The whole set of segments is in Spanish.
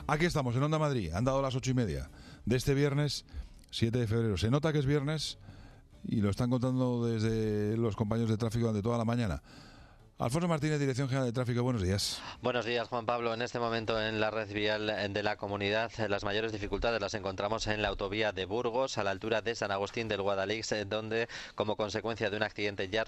Aquí estamos, en Onda Madrid. Han dado las 8:30 de este viernes 7 de febrero. Se nota que es viernes y lo están contando desde los compañeros de tráfico de toda la mañana. Alfonso Martínez, Dirección General de Tráfico, buenos días. Buenos días, Juan Pablo. En este momento en la red vial de la comunidad las mayores dificultades las encontramos en la autovía de Burgos, a la altura de San Agustín del Guadalix, donde como consecuencia de un accidente ya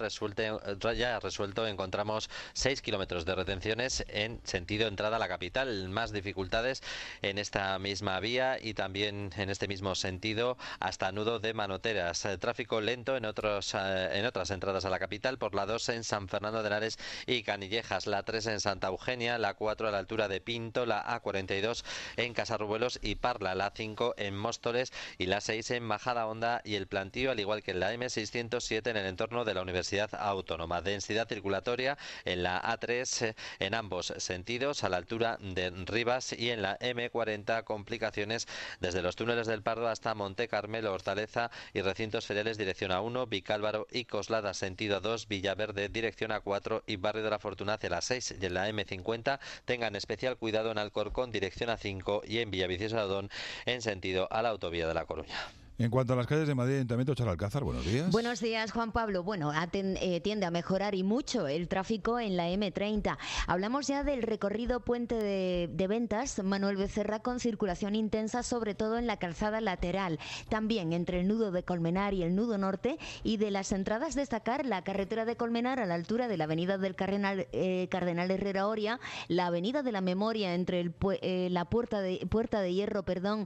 resuelto encontramos 6 kilómetros de retenciones en sentido entrada a la capital. Más dificultades en esta misma vía y también en este mismo sentido hasta Nudo de Manoteras. Tráfico lento en otras entradas a la capital, por la 2 en San Fernando de Henares y Canillejas, la 3 en Santa Eugenia, la 4 a la altura de Pinto, la A42 en Casarrubelos y Parla, la 5 en Móstoles y la 6 en Majadahonda y el Plantío, al igual que en la M607 en el entorno de la Universidad Autónoma. Densidad circulatoria en la A3 en ambos sentidos, a la altura de Rivas, y en la M40 complicaciones desde los túneles del Pardo hasta Monte Carmelo, Hortaleza y recintos feriales dirección A1, Vicálvaro y Coslada sentido 2, Villaverde dirección A4 y Barrio de la Fortuna hacia las 6, y en la M50 tengan especial cuidado en Alcorcón dirección A5 y en Villaviciosa de Odón en sentido a la autovía de La Coruña. En cuanto a las calles de Madrid, Ayuntamiento, Charalcázar, buenos días. Buenos días, Juan Pablo. Bueno, tiende a mejorar y mucho el tráfico en la M30. Hablamos ya del recorrido Puente de Ventas, Manuel Becerra, con circulación intensa, sobre todo en la calzada lateral. También entre el nudo de Colmenar y el nudo norte. Y de las entradas, destacar la carretera de Colmenar a la altura de la avenida del Cardenal Herrera Oria, la avenida de la Memoria entre la Puerta de Hierro,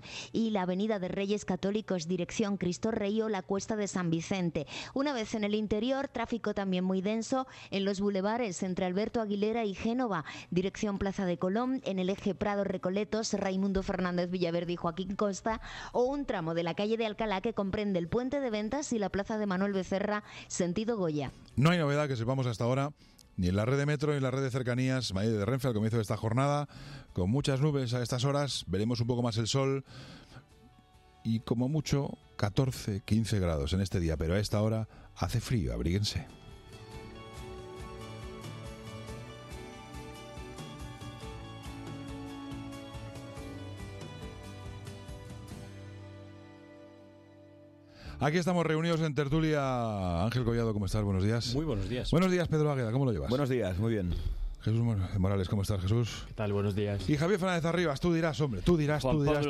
y la avenida de Reyes Católicos, dirección Cristo Rey, o la Cuesta de San Vicente. Una vez en el interior, tráfico también muy denso en los bulevares entre Alberto Aguilera y Génova, dirección Plaza de Colón, en el eje Prado Recoletos, Raimundo Fernández Villaverde y Joaquín Costa, o un tramo de la calle de Alcalá que comprende el Puente de Ventas y la Plaza de Manuel Becerra, sentido Goya. No hay novedad que sepamos hasta ahora, ni en la red de metro ni en la red de cercanías Madrid de Renfe al comienzo de esta jornada, con muchas nubes a estas horas. Veremos un poco más el sol y como mucho 14, 15 grados en este día, pero a esta hora hace frío, abríguense. Aquí estamos reunidos en tertulia. Ángel Collado, ¿cómo estás? Buenos días. Muy buenos días. Buenos días, Pedro Águeda, ¿cómo lo llevas? Buenos días, muy bien. Jesús Morales, ¿cómo estás, Jesús? ¿Qué tal? Buenos días. Y Javier Fernández Arribas, tú dirás, hombre, tú dirás.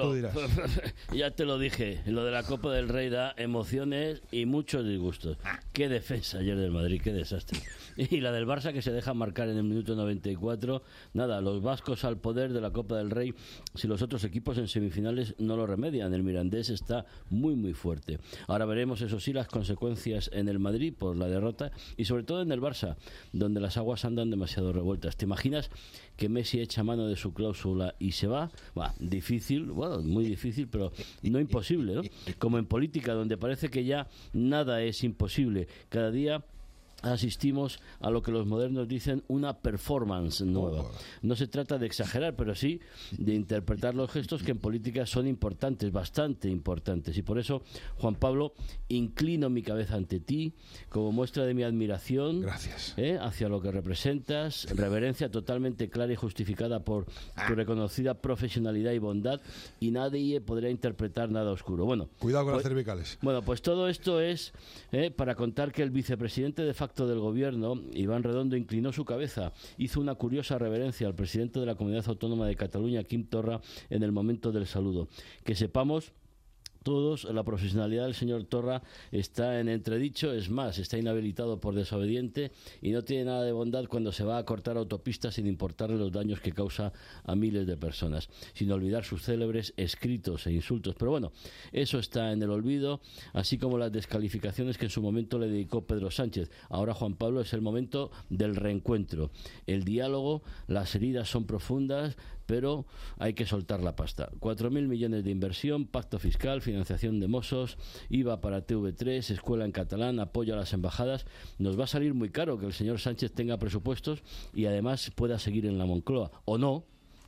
Ya te lo dije, lo de la Copa del Rey da emociones y muchos disgustos. Qué defensa ayer del Madrid, qué desastre. Y la del Barça, que se deja marcar en el minuto 94. Nada, los vascos al poder de la Copa del Rey, si los otros equipos en semifinales no lo remedian. El Mirandés está muy, muy fuerte. Ahora veremos, eso sí, las consecuencias en el Madrid por la derrota y sobre todo en el Barça, donde las aguas andan demasiado revueltas. ¿Te imaginas que Messi echa mano de su cláusula y se va? Difícil, muy difícil, pero no imposible, ¿no? Como en política, donde parece que ya nada es imposible. Cada día asistimos a lo que los modernos dicen una performance nueva. No se trata de exagerar, pero sí de interpretar los gestos que en política son importantes, bastante importantes. Y por eso, Juan Pablo, inclino mi cabeza ante ti como muestra de mi admiración. Gracias. Hacia lo que representas, reverencia totalmente clara y justificada por tu reconocida profesionalidad y bondad, y nadie podrá interpretar nada oscuro. Cuidado con las cervicales. Pues todo esto es para contar que el vicepresidente de facto del gobierno, Iván Redondo, inclinó su cabeza, hizo una curiosa reverencia al presidente de la Comunidad Autónoma de Cataluña, Quim Torra, en el momento del saludo. Que sepamos todos, la profesionalidad del señor Torra está en entredicho, es más, está inhabilitado por desobediente y no tiene nada de bondad cuando se va a cortar autopistas sin importarle los daños que causa a miles de personas, sin olvidar sus célebres escritos e insultos. Pero bueno, eso está en el olvido, así como las descalificaciones que en su momento le dedicó Pedro Sánchez. Ahora, Juan Pablo, es el momento del reencuentro, el diálogo. Las heridas son profundas, pero hay que soltar la pasta. 4.000 millones de inversión, pacto fiscal, financiación de Mossos, IVA para TV3, escuela en catalán, apoyo a las embajadas. Nos va a salir muy caro que el señor Sánchez tenga presupuestos y además pueda seguir en la Moncloa, o no,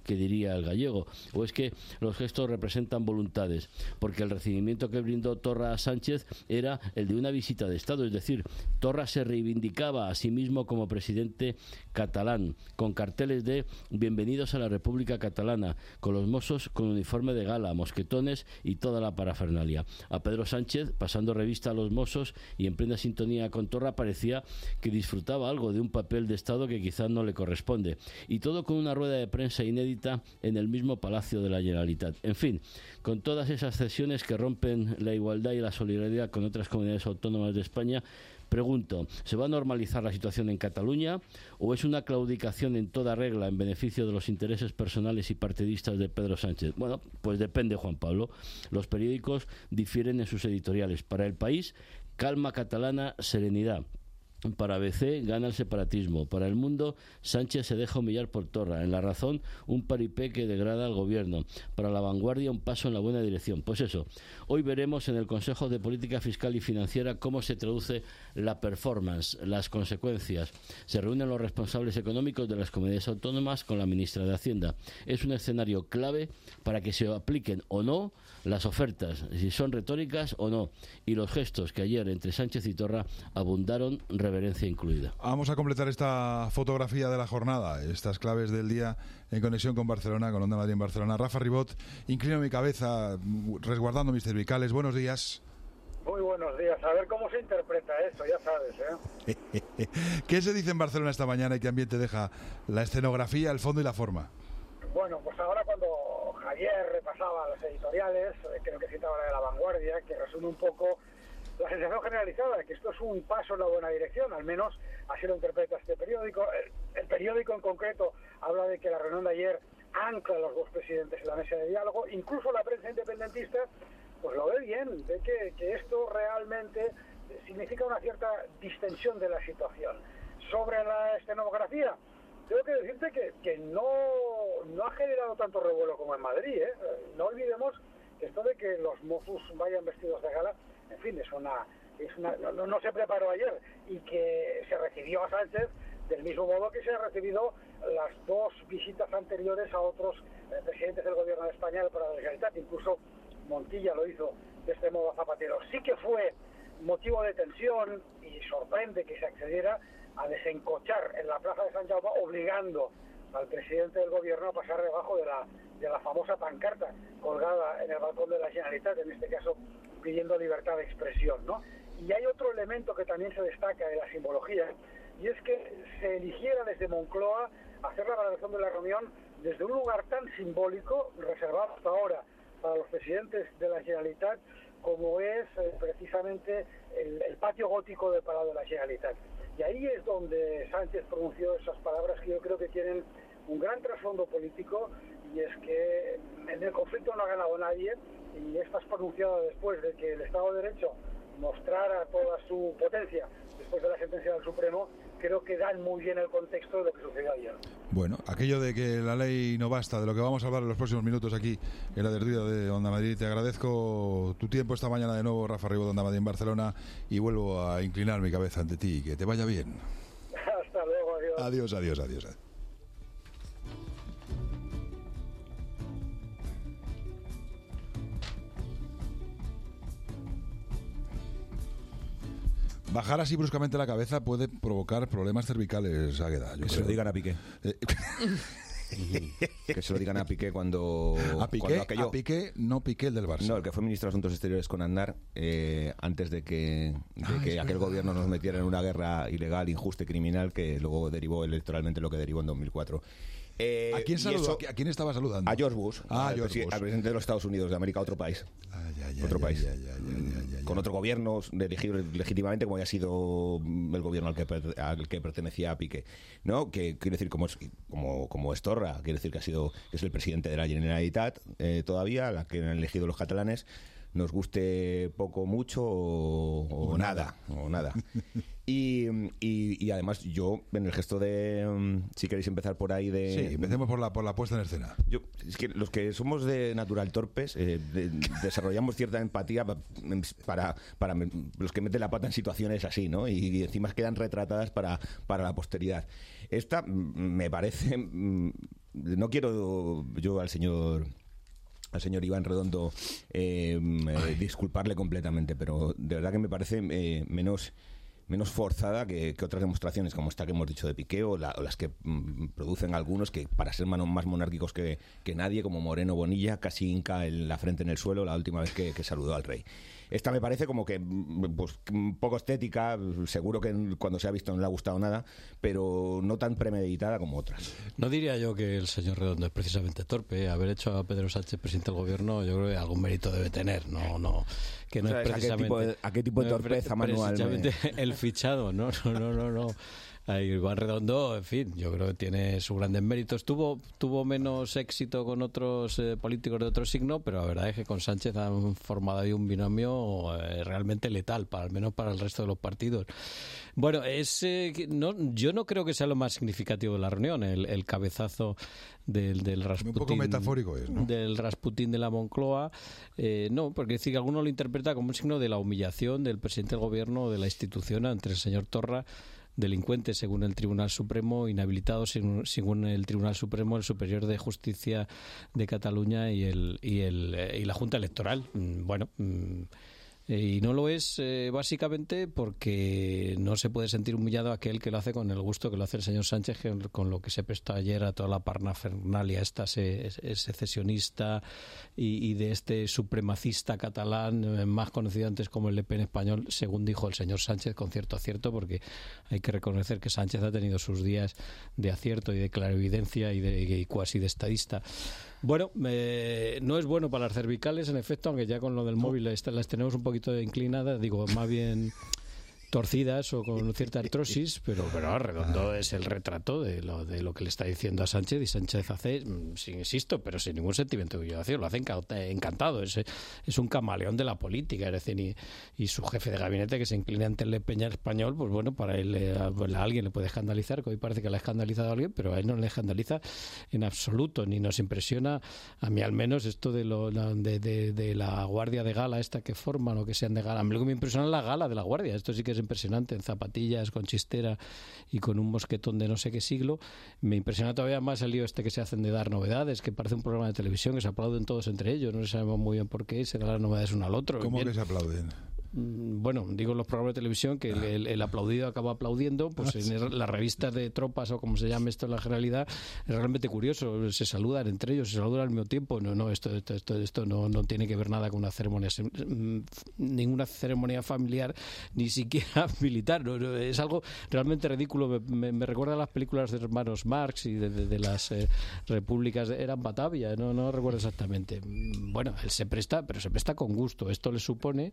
que diría el gallego, o es que los gestos representan voluntades, porque el recibimiento que brindó Torra a Sánchez era el de una visita de Estado, es decir, Torra se reivindicaba a sí mismo como presidente catalán, con carteles de bienvenidos a la República Catalana, con los mozos con uniforme de gala, mosquetones y toda la parafernalia. A Pedro Sánchez, pasando revista a los mozos y en plena sintonía con Torra, parecía que disfrutaba algo de un papel de Estado que quizás no le corresponde. Y todo con una rueda de prensa inédita en el mismo Palacio de la Generalitat. En fin, con todas esas cesiones que rompen la igualdad y la solidaridad con otras comunidades autónomas de España, pregunto, ¿se va a normalizar la situación en Cataluña o es una claudicación en toda regla en beneficio de los intereses personales y partidistas de Pedro Sánchez? Bueno, pues depende, Juan Pablo. Los periódicos difieren en sus editoriales. Para El País, calma catalana, serenidad. Para ABC gana el separatismo. Para El Mundo, Sánchez se deja humillar por Torra. En La Razón, un paripé que degrada al gobierno. Para La Vanguardia, un paso en la buena dirección. Pues eso, hoy veremos en el Consejo de Política Fiscal y Financiera cómo se traduce la performance, las consecuencias. Se reúnen los responsables económicos de las comunidades autónomas con la ministra de Hacienda. Es un escenario clave para que se apliquen o no las ofertas, si son retóricas o no, y los gestos que ayer entre Sánchez y Torra abundaron, reverencia incluida. Vamos a completar esta fotografía de la jornada, estas claves del día en conexión con Barcelona, con Onda Madrid en Barcelona. Rafa Ribot, inclino mi cabeza, resguardando mis cervicales. Buenos días. Muy buenos días. A ver cómo se interpreta eso, ya sabes, ¿eh? ¿Qué se dice en Barcelona esta mañana y qué ambiente deja la escenografía, el fondo y la forma? Bueno, pues ahora cuando Javier repasaba las editoriales, creo que citaba la de La Vanguardia, que resume un poco la sensación generalizada de que esto es un paso en la buena dirección, al menos así lo interpreta este periódico. El periódico en concreto habla de que la reunión de ayer ancla a los dos presidentes en la mesa de diálogo, incluso la prensa independentista pues lo ve bien, ve que esto realmente significa una cierta distensión de la situación. Sobre la escenografía, tengo que decirte que no ha generado tanto revuelo como en Madrid, ¿eh? No olvidemos que esto de que los mozos vayan vestidos de gala, en fin, no se preparó ayer, y que se recibió a Sánchez del mismo modo que se ha recibido las dos visitas anteriores a otros presidentes del gobierno de España para la Generalitat. Incluso Montilla lo hizo de este modo a Zapatero. Sí que fue motivo de tensión y sorprende que se accediera a desencochar en la plaza de San Jaume, obligando al presidente del gobierno a pasar debajo de la famosa pancarta colgada en el balcón de la Generalitat, en este caso pidiendo libertad de expresión, ¿no? Y hay otro elemento que también se destaca de la simbología, y es que se eligiera desde Moncloa hacer la valoración de la reunión desde un lugar tan simbólico, reservado hasta ahora para los presidentes de la Generalitat, como es precisamente el patio gótico del Palau de la Generalitat. Y ahí es donde Sánchez pronunció esas palabras que yo creo que tienen un gran trasfondo político, y es que en el conflicto no ha ganado nadie, y estas pronunciadas después de que el Estado de Derecho mostrara toda su potencia después de la sentencia del Supremo, creo que dan muy bien el contexto de lo que sucedió ayer. Bueno, aquello de que la ley no basta, de lo que vamos a hablar en los próximos minutos aquí en la tertulia de Onda Madrid. Te agradezco tu tiempo esta mañana de nuevo, Rafa Ribot, de Onda Madrid en Barcelona, y vuelvo a inclinar mi cabeza ante ti. Que te vaya bien. Hasta luego, adiós. Adiós. Bajar así bruscamente la cabeza puede provocar problemas cervicales, Águeda. Que se lo digan a Piqué. Que se lo digan a Piqué cuando... ¿A Piqué? A Piqué, no Piqué, el del Barça. No, el que fue ministro de Asuntos Exteriores con Aznar, antes de que aquel gobierno nos metiera en una guerra ilegal, injusta y criminal, que luego derivó electoralmente lo que derivó en 2004. ¿A quién saludó? ¿A quién estaba saludando? A George Bush, al presidente de los Estados Unidos de América, otro país. Con otro gobierno elegido legítimamente, como había sido el gobierno al que pertenecía Piqué, ¿no? Que quiere decir, como es Torra, quiere decir que es el presidente de la Generalitat todavía, la que han elegido los catalanes, nos guste poco, mucho o nada. Y además yo, en el gesto de... si queréis empezar por ahí de... Sí, empecemos por la puesta en escena. Es que los que somos de natural torpes desarrollamos cierta empatía para los que meten la pata en situaciones así, ¿no? Y encima quedan retratadas para la posteridad. Esta me parece no quiero yo al señor Iván Redondo disculparle completamente, pero de verdad que me parece menos forzada que otras demostraciones como esta que hemos dicho de Piqué o las que producen algunos que para ser más monárquicos que nadie, como Moreno Bonilla, casi hinca la frente en el suelo la última vez que saludó al rey. Esta me parece como que pues, un poco estética, seguro que cuando se ha visto no le ha gustado nada, pero no tan premeditada como otras. No diría yo que el señor Redondo es precisamente torpe. Haber hecho a Pedro Sánchez presidente del gobierno, yo creo que algún mérito debe tener. Que no es precisamente... ¿A qué tipo de torpeza manual? Precisamente el fichado, no. Iván Redondo, en fin, yo creo que tiene sus grandes méritos. Tuvo menos éxito con otros políticos de otro signo, pero la verdad es que con Sánchez han formado ahí un binomio realmente letal, al menos para el resto de los partidos. Bueno, yo no creo que sea lo más significativo de la reunión, el cabezazo del Rasputín. Un poco metafórico es, ¿no? Del Rasputín de la Moncloa. No, porque decir que alguno lo interpreta como un signo de la humillación del presidente del gobierno, de la institución ante el señor Torra, delincuente según el Tribunal Supremo, inhabilitado según el Tribunal Supremo, el Superior de Justicia de Cataluña y la Junta Electoral. Bueno, y no lo es básicamente porque no se puede sentir humillado aquel que lo hace con el gusto que lo hace el señor Sánchez, con lo que se prestó ayer a toda la parnafernalia esta secesionista y de este supremacista catalán, más conocido antes como el Le Pen español, según dijo el señor Sánchez, con cierto acierto, porque hay que reconocer que Sánchez ha tenido sus días de acierto y de clarividencia y cuasi de estadista. Bueno, no es bueno para las cervicales, en efecto, aunque ya con lo del móvil las tenemos un poquito inclinadas, digo, más bien torcidas o con cierta artrosis, pero Redondo es el retrato de lo que le está diciendo a Sánchez, y Sánchez hace, insisto, pero sin ningún sentimiento de humillación, lo hace encantado, es un camaleón de la política, es decir, y su jefe de gabinete que se inclina ante el Le Pen español, pues bueno, para él a alguien le puede escandalizar, que hoy parece que le ha escandalizado a alguien, pero a él no le escandaliza en absoluto, ni nos impresiona, a mí al menos, esto de la guardia de gala esta que forman o que sean de gala. A mí lo que me impresiona es la gala de la guardia, esto sí que es impresionante, en zapatillas, con chistera y con un mosquetón de no sé qué siglo. Me impresiona todavía más el lío este que se hacen de dar novedades, que parece un programa de televisión, que se aplauden todos entre ellos, no sabemos muy bien por qué, se dan las novedades uno al otro. ¿Cómo que se aplauden? Bueno, digo los programas de televisión que el aplaudido acaba aplaudiendo, pues en las revistas de tropas o como se llame esto en la generalidad, es realmente curioso, se saludan entre ellos, se saludan al mismo tiempo. Esto no tiene que ver nada con una ceremonia, ninguna ceremonia familiar, ni siquiera militar, es algo realmente ridículo. Me recuerda a las películas de hermanos Marx y de las repúblicas, eran Batavia, no recuerdo exactamente. Bueno, él se presta, pero se presta con gusto. Esto le supone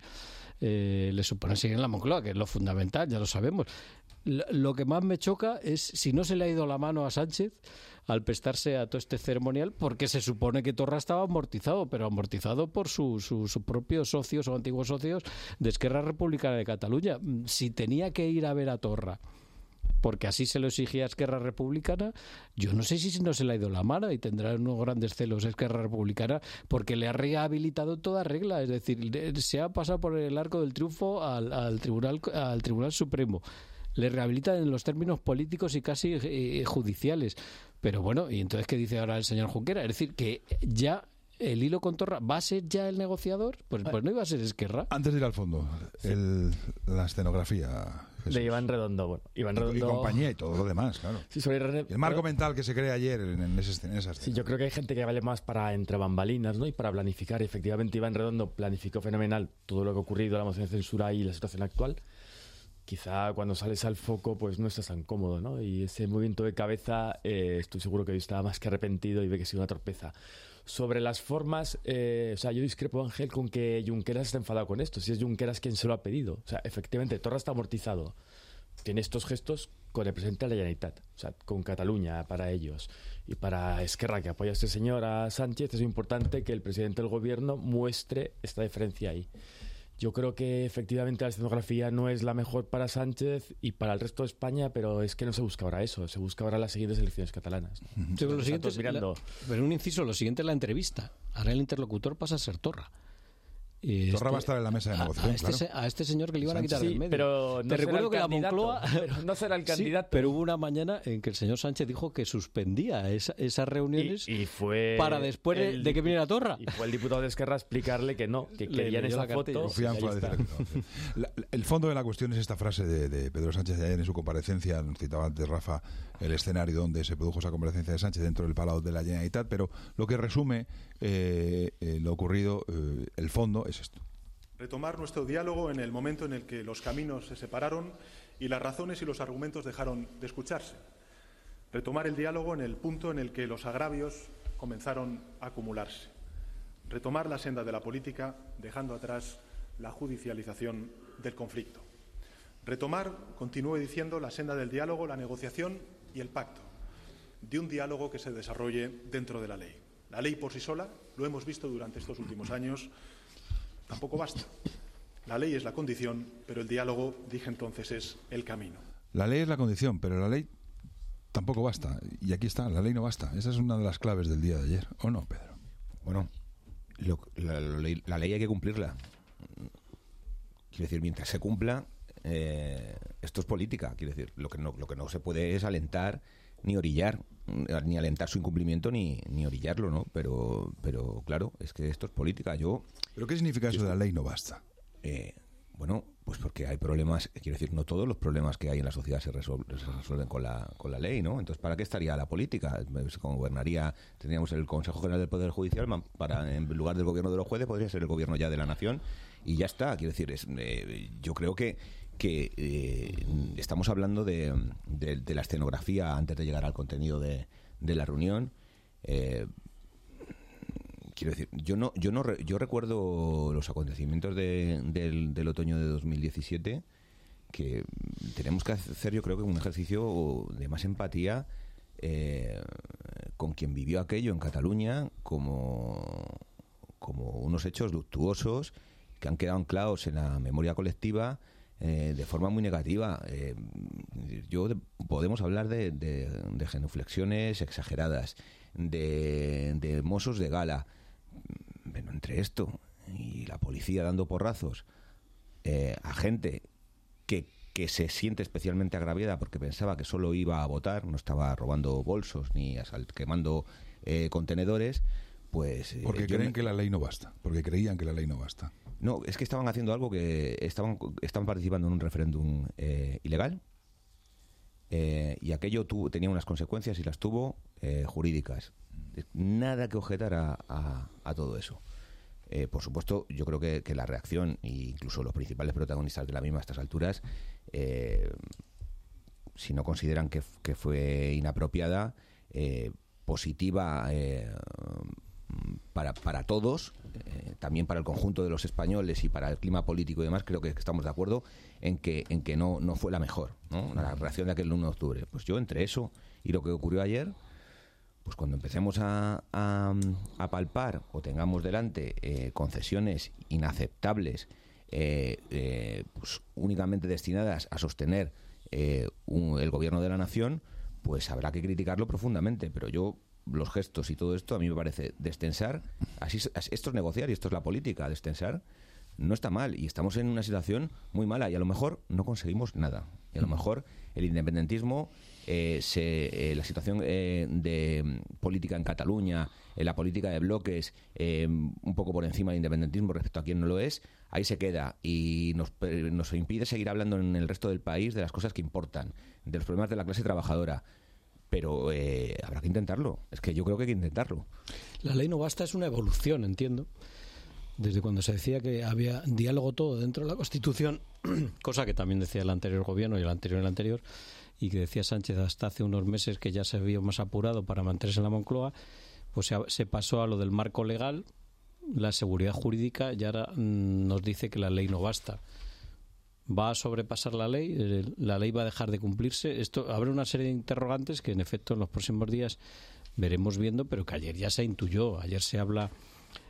seguir en la Moncloa, que es lo fundamental, ya lo sabemos. Lo que más me choca es si no se le ha ido la mano a Sánchez al prestarse a todo este ceremonial, porque se supone que Torra estaba amortizado, pero amortizado por sus propios socios o antiguos socios de Esquerra Republicana de Cataluña. Si tenía que ir a ver a Torra porque así se lo exigía Esquerra Republicana, yo no sé si no se le ha ido la mano y tendrá unos grandes celos Esquerra Republicana, porque le ha rehabilitado toda regla, es decir, se ha pasado por el arco del triunfo al Tribunal Supremo, le rehabilita en los términos políticos y casi judiciales, pero bueno, y entonces ¿qué dice ahora el señor Junqueras? Es decir, que ya el hilo con Torra, ¿va a ser ya el negociador? Pues no iba a ser Esquerra. Antes de ir al fondo, la escenografía, Jesús, de Iván Redondo. Bueno, Iván Redondo y compañía y todo lo demás, claro. Sí, el marco mental que se crea ayer en esa escena. Sí, yo creo que hay gente que vale más para entre bambalinas, ¿no? Y para planificar. Efectivamente, Iván Redondo planificó fenomenal todo lo que ha ocurrido, la moción de censura y la situación actual. Quizá cuando sales al foco pues no estás tan cómodo, ¿no? Y ese movimiento de cabeza estoy seguro que hoy estaba más que arrepentido y ve que ha sido una torpeza. Sobre las formas, o sea, yo discrepo, Ángel, con que Junqueras está enfadado con esto. Si es Junqueras quien se lo ha pedido. O sea, efectivamente, Torra está amortizado. Tiene estos gestos con el presidente de la Generalitat, o sea, con Cataluña para ellos. Y para Esquerra, que apoya a este señor, a Sánchez, es importante que el presidente del gobierno muestre esta diferencia ahí. Yo creo que efectivamente la escenografía no es la mejor para Sánchez y para el resto de España, pero es que no se busca ahora eso, se busca ahora las siguientes elecciones catalanas. Pero lo siguiente pero un inciso, lo siguiente es la entrevista. Ahora el interlocutor pasa a ser Torra. Torra va a estar en la mesa de negociación, a este señor que le iban a quitar del medio. Pero no te recuerdo que la candidato, Moncloa... Pero no será el candidato. Sí, pero hubo una mañana en que el señor Sánchez dijo que suspendía esas reuniones y fue para después de que viniera Torra. Y fue el diputado de Esquerra a explicarle que no, que querían esa foto. El fondo de la cuestión es esta frase de Pedro Sánchez de ayer en su comparecencia. Citaba antes Rafa el escenario donde se produjo esa comparecencia de Sánchez dentro del Palau de la Generalitat, pero lo que resume lo ocurrido, el fondo es esto. Retomar nuestro diálogo en el momento en el que los caminos se separaron y las razones y los argumentos dejaron de escucharse. Retomar el diálogo en el punto en el que los agravios comenzaron a acumularse. Retomar la senda de la política, dejando atrás la judicialización del conflicto. Retomar, continúe diciendo, la senda del diálogo, la negociación y el pacto, de un diálogo que se desarrolle dentro de la ley. La ley por sí sola, lo hemos visto durante estos últimos años, tampoco basta. La ley es la condición, pero el diálogo, dije entonces, es el camino. La ley es la condición, pero la ley tampoco basta. Y aquí está, la ley no basta. Esa es una de las claves del día de ayer, ¿o no, Pedro? Bueno, la ley hay que cumplirla. Quiero decir, mientras se cumpla, esto es política. Quiero decir, lo que no se puede es alentar ni orillar, ni alentar su incumplimiento ni orillarlo, ¿no? Pero claro, es que esto es política. ¿Pero qué significa eso de la ley no basta? Bueno, pues porque hay problemas, quiero decir, no todos los problemas que hay en la sociedad se resuelven con la ley, ¿no? Entonces, ¿para qué estaría la política? Tendríamos el Consejo General del Poder Judicial, en lugar del gobierno de los jueces, podría ser el gobierno ya de la nación, y ya está. Quiero decir, yo creo que estamos hablando de la escenografía antes de llegar al contenido de la reunión. Quiero decir, yo recuerdo los acontecimientos del otoño de 2017, que tenemos que hacer, yo creo que un ejercicio de más empatía con quien vivió aquello en Cataluña como unos hechos luctuosos que han quedado anclados en la memoria colectiva de forma muy negativa. Podemos hablar de genuflexiones exageradas, de mozos de gala. Bueno, entre esto y la policía dando porrazos a gente que se siente especialmente agraviada porque pensaba que solo iba a votar, no estaba robando bolsos ni quemando contenedores, pues... Porque creen que la ley no basta, porque creían que la ley no basta. No, es que estaban haciendo algo que estaban participando en un referéndum ilegal, y aquello tenía unas consecuencias y las tuvo jurídicas. Nada que objetar a todo eso. Por supuesto, yo creo que la reacción, e incluso los principales protagonistas de la misma a estas alturas, si no consideran que fue inapropiada, positiva para todos, también para el conjunto de los españoles y para el clima político y demás, creo que estamos de acuerdo en que no fue la mejor, ¿no? La reacción de aquel 1 de octubre. Pues yo, entre eso y lo que ocurrió ayer, pues cuando empecemos a palpar o tengamos delante concesiones inaceptables, pues únicamente destinadas a sostener el gobierno de la nación, pues habrá que criticarlo profundamente. Pero los gestos y todo esto, a mí me parece destensar. Esto es negociar y esto es la política. Destensar no está mal, y estamos en una situación muy mala y a lo mejor no conseguimos nada. Y a lo mejor el independentismo, la situación de política en Cataluña, la política de bloques, un poco por encima del independentismo respecto a quien no lo es, ahí se queda y nos impide seguir hablando en el resto del país de las cosas que importan, de los problemas de la clase trabajadora. Pero habrá que intentarlo. Es que yo creo que hay que intentarlo. La ley no basta, es una evolución, entiendo. Desde cuando se decía que había diálogo todo dentro de la Constitución, cosa que también decía el anterior gobierno y el anterior, y que decía Sánchez hasta hace unos meses que ya se vio más apurado para mantenerse en la Moncloa, pues se pasó a lo del marco legal, la seguridad jurídica, y ahora nos dice que la ley no basta. ¿Va a sobrepasar la ley? ¿La ley va a dejar de cumplirse? Esto abre una serie de interrogantes que en efecto en los próximos días veremos viendo, pero que ayer ya se intuyó. Ayer se habla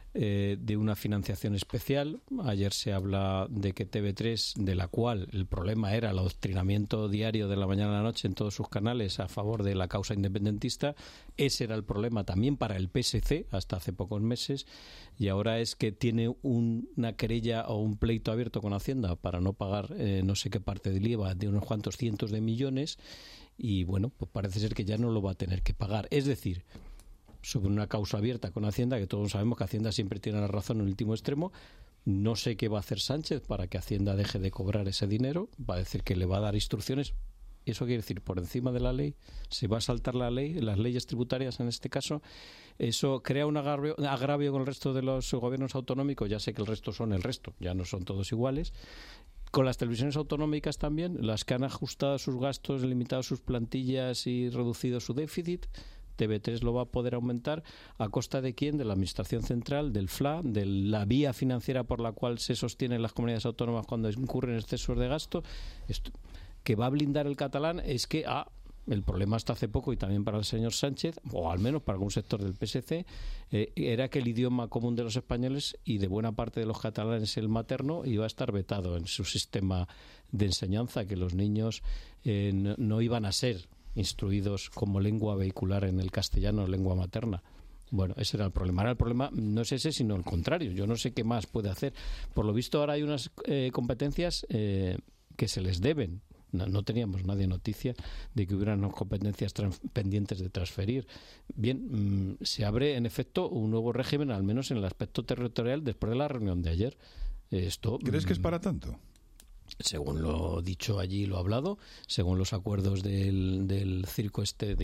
de una financiación especial. Ayer se habla de que TV3, de la cual el problema era el adoctrinamiento diario de la mañana a la noche en todos sus canales a favor de la causa independentista, ese era el problema también para el PSC hasta hace pocos meses, y ahora es que tiene una querella o un pleito abierto con Hacienda para no pagar no sé qué parte del IVA de unos cuantos cientos de millones, y bueno, pues parece ser que ya no lo va a tener que pagar. Es decir, sobre una causa abierta con Hacienda, que todos sabemos que Hacienda siempre tiene la razón en el último extremo. No sé qué va a hacer Sánchez para que Hacienda deje de cobrar ese dinero. Va a decir que le va a dar instrucciones. Eso quiere decir, por encima de la ley, se va a saltar la ley, las leyes tributarias en este caso. Eso crea un agravio con el resto de los gobiernos autonómicos. Ya sé que el resto son el resto, ya no son todos iguales. Con las televisiones autonómicas también, las que han ajustado sus gastos, limitado sus plantillas y reducido su déficit. TV3 lo va a poder aumentar ¿a costa de quién? De la Administración Central, del FLA, de la vía financiera por la cual se sostienen las comunidades autónomas cuando incurren excesos de gasto. Esto, que va a blindar el catalán es que el problema hasta hace poco, y también para el señor Sánchez, o al menos para algún sector del PSC, era que el idioma común de los españoles y de buena parte de los catalanes, el materno, iba a estar vetado en su sistema de enseñanza, que los niños no iban a ser instruidos como lengua vehicular en el castellano, lengua materna. Bueno, ese era el problema. Ahora el problema no es ese, sino el contrario. Yo no sé qué más puede hacer. Por lo visto ahora hay unas competencias que se les deben. No teníamos nadie noticia de que hubieran unas competencias pendientes de transferir. Bien, se abre en efecto un nuevo régimen, al menos en el aspecto territorial, después de la reunión de ayer. ¿Crees que es para tanto? Según lo dicho allí, lo hablado, según los acuerdos del circo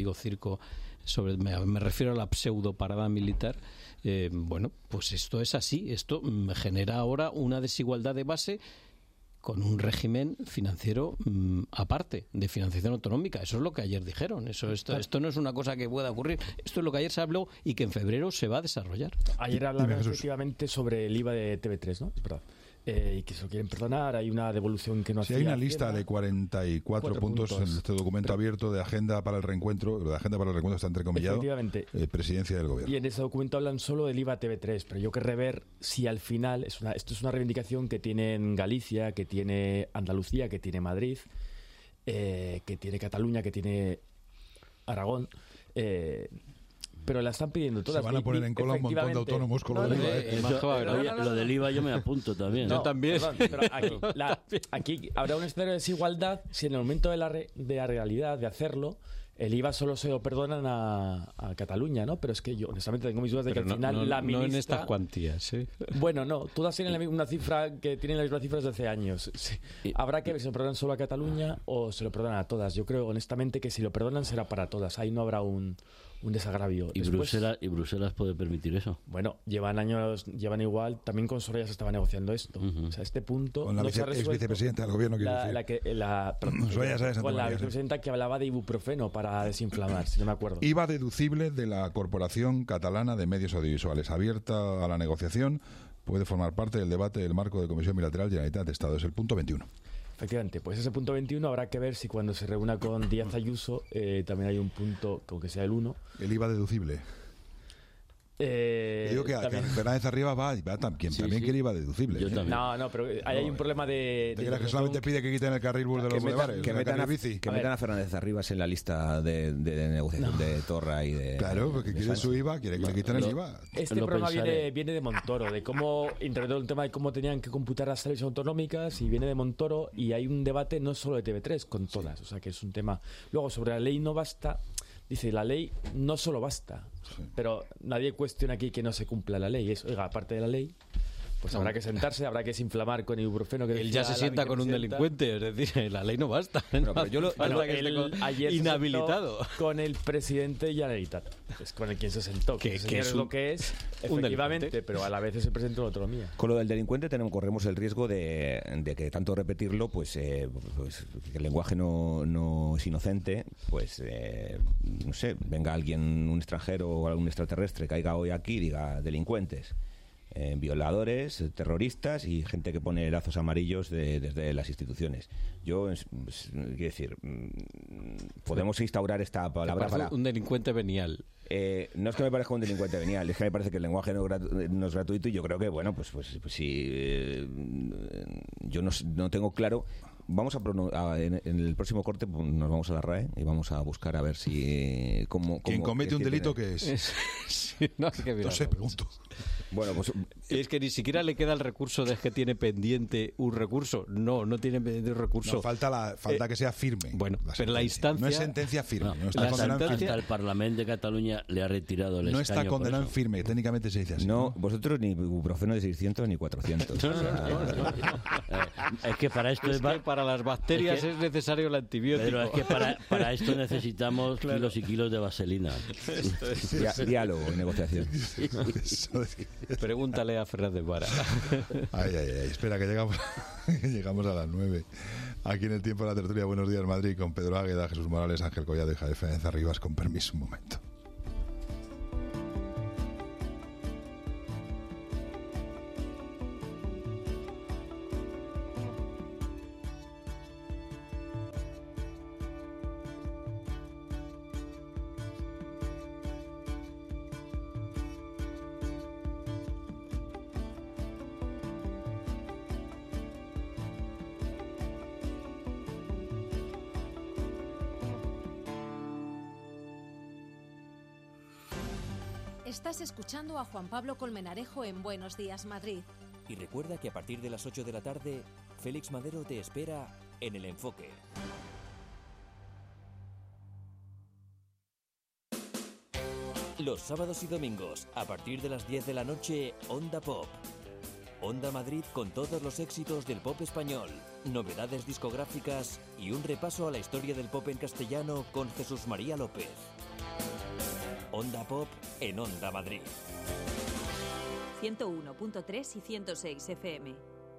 me refiero a la pseudo parada militar, bueno, pues esto es así. Esto genera ahora una desigualdad de base con un régimen financiero aparte, de financiación autonómica. Eso es lo que ayer dijeron. Esto no es una cosa que pueda ocurrir. Esto es lo que ayer se habló y que en febrero se va a desarrollar. Ayer hablaron efectivamente sobre el IVA de TV3, ¿no? Es verdad. Y que se lo quieren perdonar, hay una devolución que no hacía. Hay una lista de 44 puntos en este documento abierto de Agenda para el Reencuentro. Lo de Agenda para el Reencuentro está entrecomillado. Efectivamente. Presidencia del Gobierno. Y en ese documento hablan solo del IVA TV3, pero yo querré ver si al final esto es una reivindicación que tienen Galicia, que tiene Andalucía, que tiene Madrid, que tiene Cataluña, que tiene Aragón. Pero la están pidiendo todas. Se van a poner en cola un montón de autónomos con lo del IVA. Lo del IVA yo me apunto también. Yo también. Perdón, pero aquí habrá un escenario de desigualdad si en el momento de la realidad de hacerlo, el IVA solo se lo perdonan a Cataluña, ¿no? Pero es que yo honestamente tengo mis dudas de que al final la ministra... No en estas cuantías, ¿sí? Bueno, no. Todas tienen una cifra que tienen las mismas cifras de hace años. Sí. Habrá que ver si se lo perdonan solo a Cataluña o se lo perdonan a todas. Yo creo honestamente que si lo perdonan será para todas. Ahí no habrá un desagravio. ¿Y Bruselas puede permitir eso? Bueno, llevan igual. También con Soraya se estaba negociando esto. O sea, este punto con la vicepresidenta del gobierno, quiero decir. Con la vicepresidenta que hablaba de ibuprofeno para desinflamar, si no me acuerdo. IVA deducible de la Corporación Catalana de Medios Audiovisuales, abierta a la negociación, puede formar parte del debate del marco de Comisión Bilateral Generalitat de Estado. Es el punto 21. Efectivamente, pues ese punto 21 habrá que ver si cuando se reúna con Díaz Ayuso también hay un punto, aunque sea el 1. El IVA deducible. Digo que Fernández Arriba va también quiere IVA deducible. Yo también. No, pero hay un problema de... ¿Te crees que solamente pide que quiten el carril bus de los bulevares? Que metan a Fernández Arribas en la lista de negociación de Torra y de... Claro, porque quiere su IVA, quiere que le quiten el IVA. Este problema viene de Montoro, de cómo interpretó el tema de cómo tenían que computar las televisiones autonómicas, y viene de Montoro, y hay un debate no solo de TV3, con todas. O sea, que es un tema... Luego, sobre la ley no basta... Dice, la ley no solo basta, pero nadie cuestiona aquí que no se cumpla la ley. Oiga, aparte de la ley, pues habrá que sentarse, habrá que desinflamar con ibuprofeno. Él ya se sienta con un delincuente, es decir, la ley no basta. Ayer inhabilitado. Con el presidente Generalitat, es con el quien se sentó. Que es lo que es, efectivamente, pero a la vez es el presidente de la autonomía. Con lo del delincuente corremos el riesgo de que tanto repetirlo, pues que el lenguaje no es inocente, pues no sé, venga alguien, un extranjero o algún extraterrestre, caiga hoy aquí y diga delincuentes. Violadores, terroristas y gente que pone lazos amarillos desde las instituciones. Quiero decir, podemos instaurar esta palabra para... Un delincuente venial. No es que me parezca un delincuente venial, es que me parece que el lenguaje no es gratuito y yo creo que, bueno, pues sí, yo no tengo claro. Vamos en el próximo corte nos vamos a la RAE y vamos a buscar a ver si... ¿Quién comete un delito qué es? Sí, no sé, pregunto. Bueno, pues... Es que ni siquiera le queda el recurso de que tiene pendiente un recurso. No tiene pendiente un recurso. No, falta que sea firme. Bueno, pero la instancia... No es sentencia firme. No está condenado hasta el Parlamento de Cataluña le ha retirado el escaño. No está condenado en firme, técnicamente se dice así. No, vosotros ni ibuprofeno de 600 ni 400. No. Es que para esto para las bacterias es necesario el antibiótico. Pero es que para esto necesitamos kilos y kilos de vaselina. Diálogo y negociación. Pregúntale a Fernández Vara. Ay, espera que llegamos a las 9. Aquí en el tiempo de la tertulia Buenos Días Madrid con Pedro Águeda, Jesús Morales, Ángel Collado y Jaime Fernández Arribas. Con permiso un momento. Estás escuchando a Juan Pablo Colmenarejo en Buenos Días Madrid. Y recuerda que a partir de las 8 de la tarde, Félix Madero te espera en El Enfoque. Los sábados y domingos, a partir de las 10 de la noche, Onda Pop. Onda Madrid con todos los éxitos del pop español, novedades discográficas y un repaso a la historia del pop en castellano con Jesús María López. Onda Pop en Onda Madrid. 101.3 y 106 FM.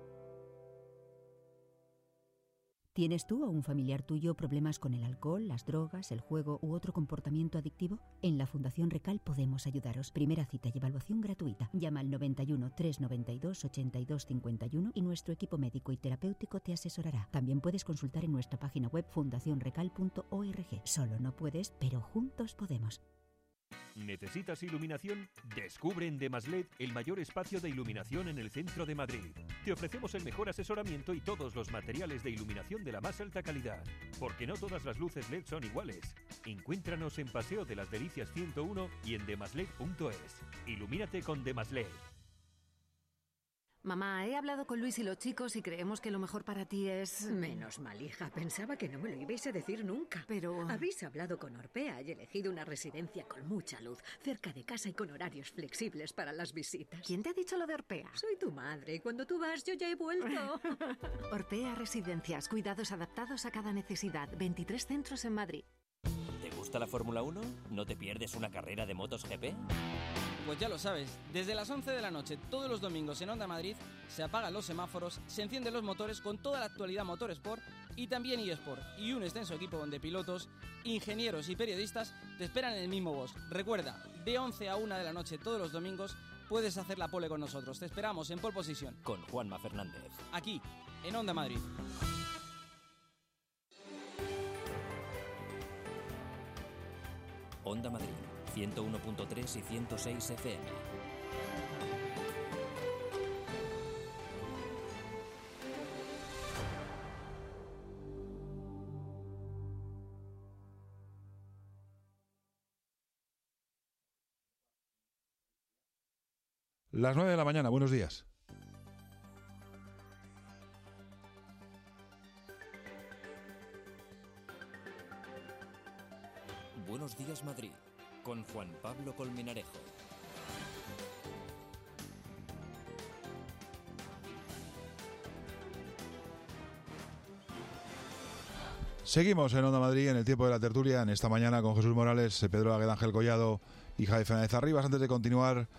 ¿Tienes tú o un familiar tuyo problemas con el alcohol, las drogas, el juego u otro comportamiento adictivo? En la Fundación Recal podemos ayudaros. Primera cita y evaluación gratuita. Llama al 91 392 82 51 y nuestro equipo médico y terapéutico te asesorará. También puedes consultar en nuestra página web fundacionrecal.org. Solo no puedes, pero juntos podemos. ¿Necesitas iluminación? Descubre en Demasled el mayor espacio de iluminación en el centro de Madrid. Te ofrecemos el mejor asesoramiento y todos los materiales de iluminación de la más alta calidad. Porque no todas las luces LED son iguales. Encuéntranos en Paseo de las Delicias 101 y en demasled.es. Ilumínate con Demasled. Mamá, he hablado con Luis y los chicos y creemos que lo mejor para ti es... Menos mal, hija. Pensaba que no me lo ibais a decir nunca. Pero... Habéis hablado con Orpea y elegido una residencia con mucha luz, cerca de casa y con horarios flexibles para las visitas. ¿Quién te ha dicho lo de Orpea? Soy tu madre y cuando tú vas yo ya he vuelto. Orpea Residencias, cuidados adaptados a cada necesidad. 23 centros en Madrid. ¿Te gusta la Fórmula 1? ¿No te pierdes una carrera de motos GP? Pues ya lo sabes, desde las 11 de la noche, todos los domingos en Onda Madrid, se apagan los semáforos, se encienden los motores con toda la actualidad Motorsport y también eSport, y un extenso equipo de pilotos, ingenieros y periodistas te esperan en el mismo box. Recuerda, de 11 a 1 de la noche todos los domingos puedes hacer la pole con nosotros. Te esperamos en Pole Position. Con Juanma Fernández. Aquí, en Onda Madrid. Onda Madrid, 101.3 y 106 FM. Las 9 de la mañana, buenos días. Buenos días Madrid, con Juan Pablo Colmenarejo. Seguimos en Onda Madrid, en el tiempo de la tertulia, en esta mañana con Jesús Morales, Pedro Águeda, Ángel Collado y Jaime Fernández Arribas. Antes de continuar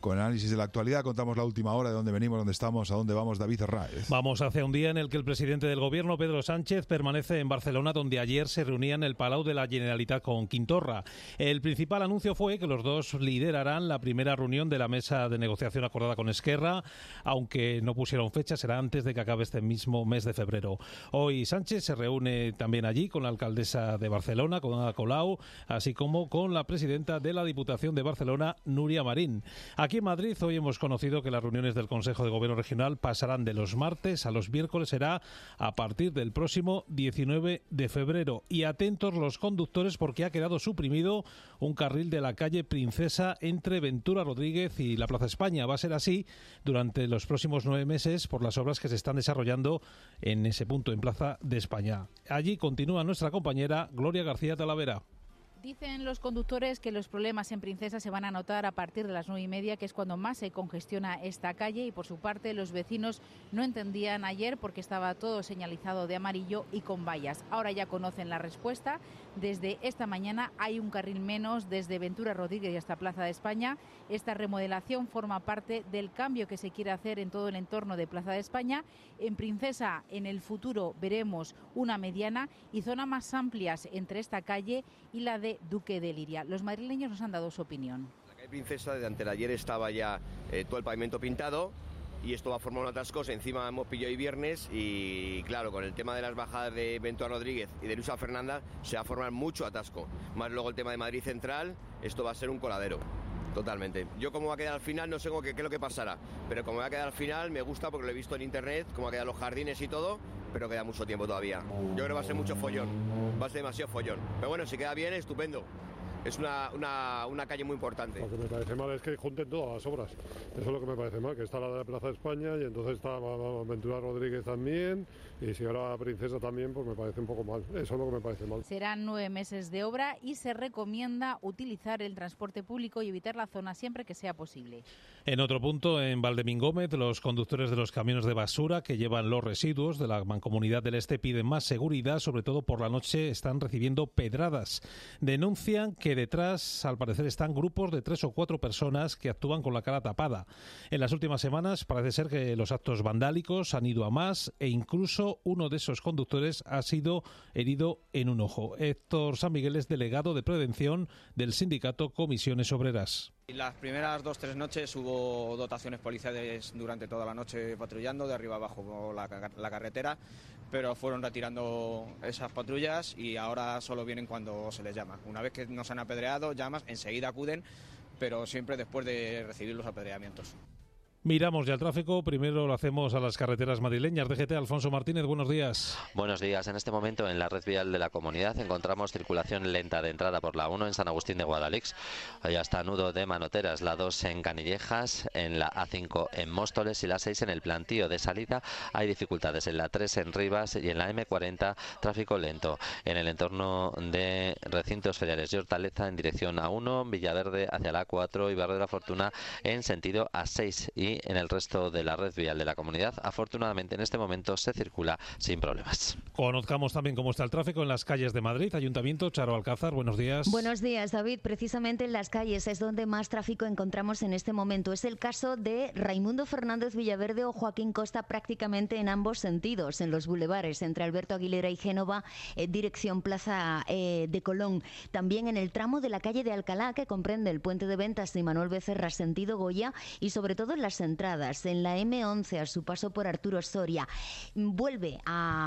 Con análisis de la actualidad contamos la última hora, de dónde venimos, dónde estamos, a dónde vamos. David Herráez. Vamos hacia un día en el que el presidente del Gobierno, Pedro Sánchez, permanece en Barcelona, donde ayer se reunía en el Palau de la Generalitat con Quim Torra. El principal anuncio fue que los dos liderarán la primera reunión de la mesa de negociación acordada con Esquerra, aunque no pusieron fecha, será antes de que acabe este mismo mes de febrero. Hoy Sánchez se reúne también allí con la alcaldesa de Barcelona, con Ada Colau, así como con la presidenta de la Diputación de Barcelona, Núria Marín. Aquí en Madrid hoy hemos conocido que las reuniones del Consejo de Gobierno Regional pasarán de los martes a los miércoles, será a partir del próximo 19 de febrero. Y atentos los conductores, porque ha quedado suprimido un carril de la calle Princesa entre Ventura Rodríguez y la Plaza España. Va a ser así durante los próximos 9 meses por las obras que se están desarrollando en ese punto, en Plaza de España. Allí continúa nuestra compañera Gloria García Talavera. Dicen los conductores que los problemas en Princesa se van a notar a partir de las 9:30, que es cuando más se congestiona esta calle, y por su parte los vecinos no entendían ayer porque estaba todo señalizado de amarillo y con vallas. Ahora ya conocen la respuesta. Desde esta mañana hay un carril menos desde Ventura Rodríguez y hasta Plaza de España. Esta remodelación forma parte del cambio que se quiere hacer en todo el entorno de Plaza de España. En Princesa, en el futuro, veremos una mediana y zonas más amplias entre esta calle y la de Duque de Liria. Los madrileños nos han dado su opinión. La calle Princesa, desde antes de ayer estaba ya todo el pavimento pintado, y esto va a formar un atasco. Encima hemos pillado hoy viernes y claro, con el tema de las bajadas de Ventura Rodríguez y de Luisa Fernanda se va a formar mucho atasco. Más luego el tema de Madrid Central, esto va a ser un coladero. Totalmente. Yo cómo va a quedar al final no sé qué es lo que pasará, pero como va a quedar al final me gusta porque lo he visto en internet, cómo va a quedar los jardines y todo, pero queda mucho tiempo todavía. Yo creo que va a ser mucho follón, va a ser demasiado follón. Pero bueno, si queda bien, estupendo. Es una calle muy importante. Lo que me parece mal es que junten todas las obras. Eso es lo que me parece mal, que está la de la Plaza de España y entonces está Ventura Rodríguez también, y si ahora Princesa también, pues me parece un poco mal. Eso es lo que me parece mal. Serán 9 meses de obra y se recomienda utilizar el transporte público y evitar la zona siempre que sea posible. En otro punto, en Valdemingómez, los conductores de los camiones de basura que llevan los residuos de la Mancomunidad del Este piden más seguridad, sobre todo por la noche están recibiendo pedradas. Denuncian que detrás, al parecer, están grupos de 3 o 4 personas que actúan con la cara tapada. En las últimas semanas parece ser que los actos vandálicos han ido a más e incluso uno de esos conductores ha sido herido en un ojo. Héctor San Miguel es delegado de prevención del sindicato Comisiones Obreras. Las primeras 2-3 noches hubo dotaciones policiales durante toda la noche patrullando de arriba abajo la carretera, pero fueron retirando esas patrullas y ahora solo vienen cuando se les llama. Una vez que nos han apedreado, llamas, enseguida acuden, pero siempre después de recibir los apedreamientos. Miramos ya el tráfico, primero lo hacemos a las carreteras madrileñas. DGT, Alfonso Martínez, buenos días. Buenos días. En este momento en la red vial de la comunidad encontramos circulación lenta de entrada por la 1 en San Agustín de Guadalix, allá está nudo de Manoteras, la 2 en Canillejas, en la A5 en Móstoles y la 6 en el Plantío. De salida hay dificultades en la 3 en Rivas y en la M40 tráfico lento. En el entorno de recintos feriales de Hortaleza en dirección A1, Villaverde hacia la A4 y Barrio de la Fortuna en sentido A6, y en el resto de la red vial de la comunidad, afortunadamente en este momento se circula sin problemas. Conozcamos también cómo está el tráfico en las calles de Madrid. Ayuntamiento, Charo Alcázar, buenos días. Buenos días, David. Precisamente en las calles es donde más tráfico encontramos en este momento. Es el caso de Raimundo Fernández Villaverde o Joaquín Costa, prácticamente en ambos sentidos, en los bulevares entre Alberto Aguilera y Génova, dirección Plaza de Colón. También en el tramo de la calle de Alcalá, que comprende el puente de Ventas y Manuel Becerra, sentido Goya, y sobre todo en las entradas, en la M11 a su paso por Arturo Soria. Vuelve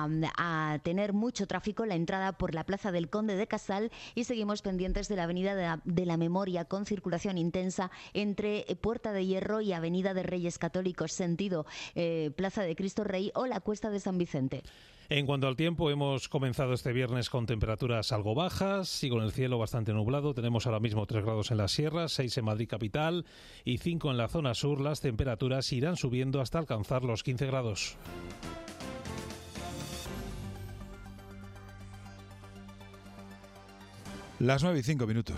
a tener mucho tráfico la entrada por la Plaza del Conde de Casal, y seguimos pendientes de la Avenida de la Memoria con circulación intensa entre Puerta de Hierro y Avenida de Reyes Católicos, sentido Plaza de Cristo Rey o la Cuesta de San Vicente. En cuanto al tiempo, hemos comenzado este viernes con temperaturas algo bajas y con el cielo bastante nublado. Tenemos ahora mismo 3 grados en las sierras, 6 en Madrid capital y 5 en la zona sur. Las temperaturas irán subiendo hasta alcanzar los 15 grados. Las 9:05.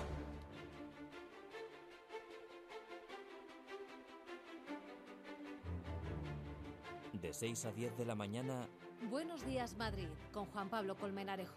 De 6 a 10 de la mañana. Buenos días, Madrid, con Juan Pablo Colmenarejo.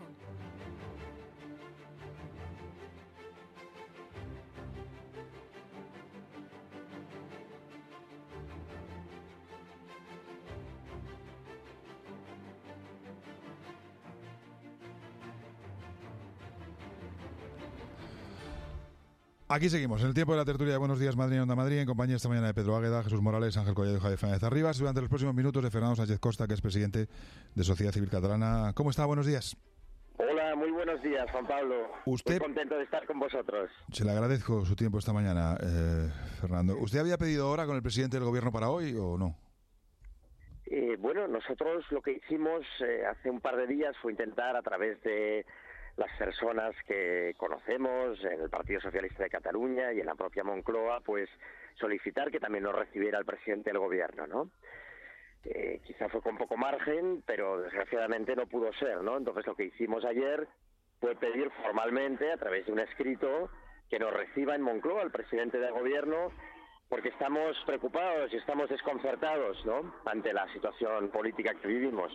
Aquí seguimos, en el tiempo de la tertulia de Buenos Días Madrid, Onda Madrid, en compañía esta mañana de Pedro Águeda, Jesús Morales, Ángel Collado y Javier Fernández Arribas, durante los próximos minutos de Fernando Sánchez Costa, que es presidente de Sociedad Civil Catalana. ¿Cómo está? Buenos días. Hola, muy buenos días, Juan Pablo. Usted... Muy contento de estar con vosotros. Se le agradezco su tiempo esta mañana, Fernando. ¿Usted había pedido hora con el presidente del gobierno para hoy o no? Bueno, nosotros lo que hicimos hace un par de días fue intentar, a través de las personas que conocemos en el Partido Socialista de Cataluña y en la propia Moncloa, pues solicitar que también nos recibiera el presidente del gobierno, ¿no? Quizá fue con poco margen, pero desgraciadamente no pudo ser, ¿no? Entonces lo que hicimos ayer fue pedir formalmente, a través de un escrito, que nos reciba en Moncloa el presidente del gobierno, porque estamos preocupados y estamos desconcertados, ¿no?, ante la situación política que vivimos.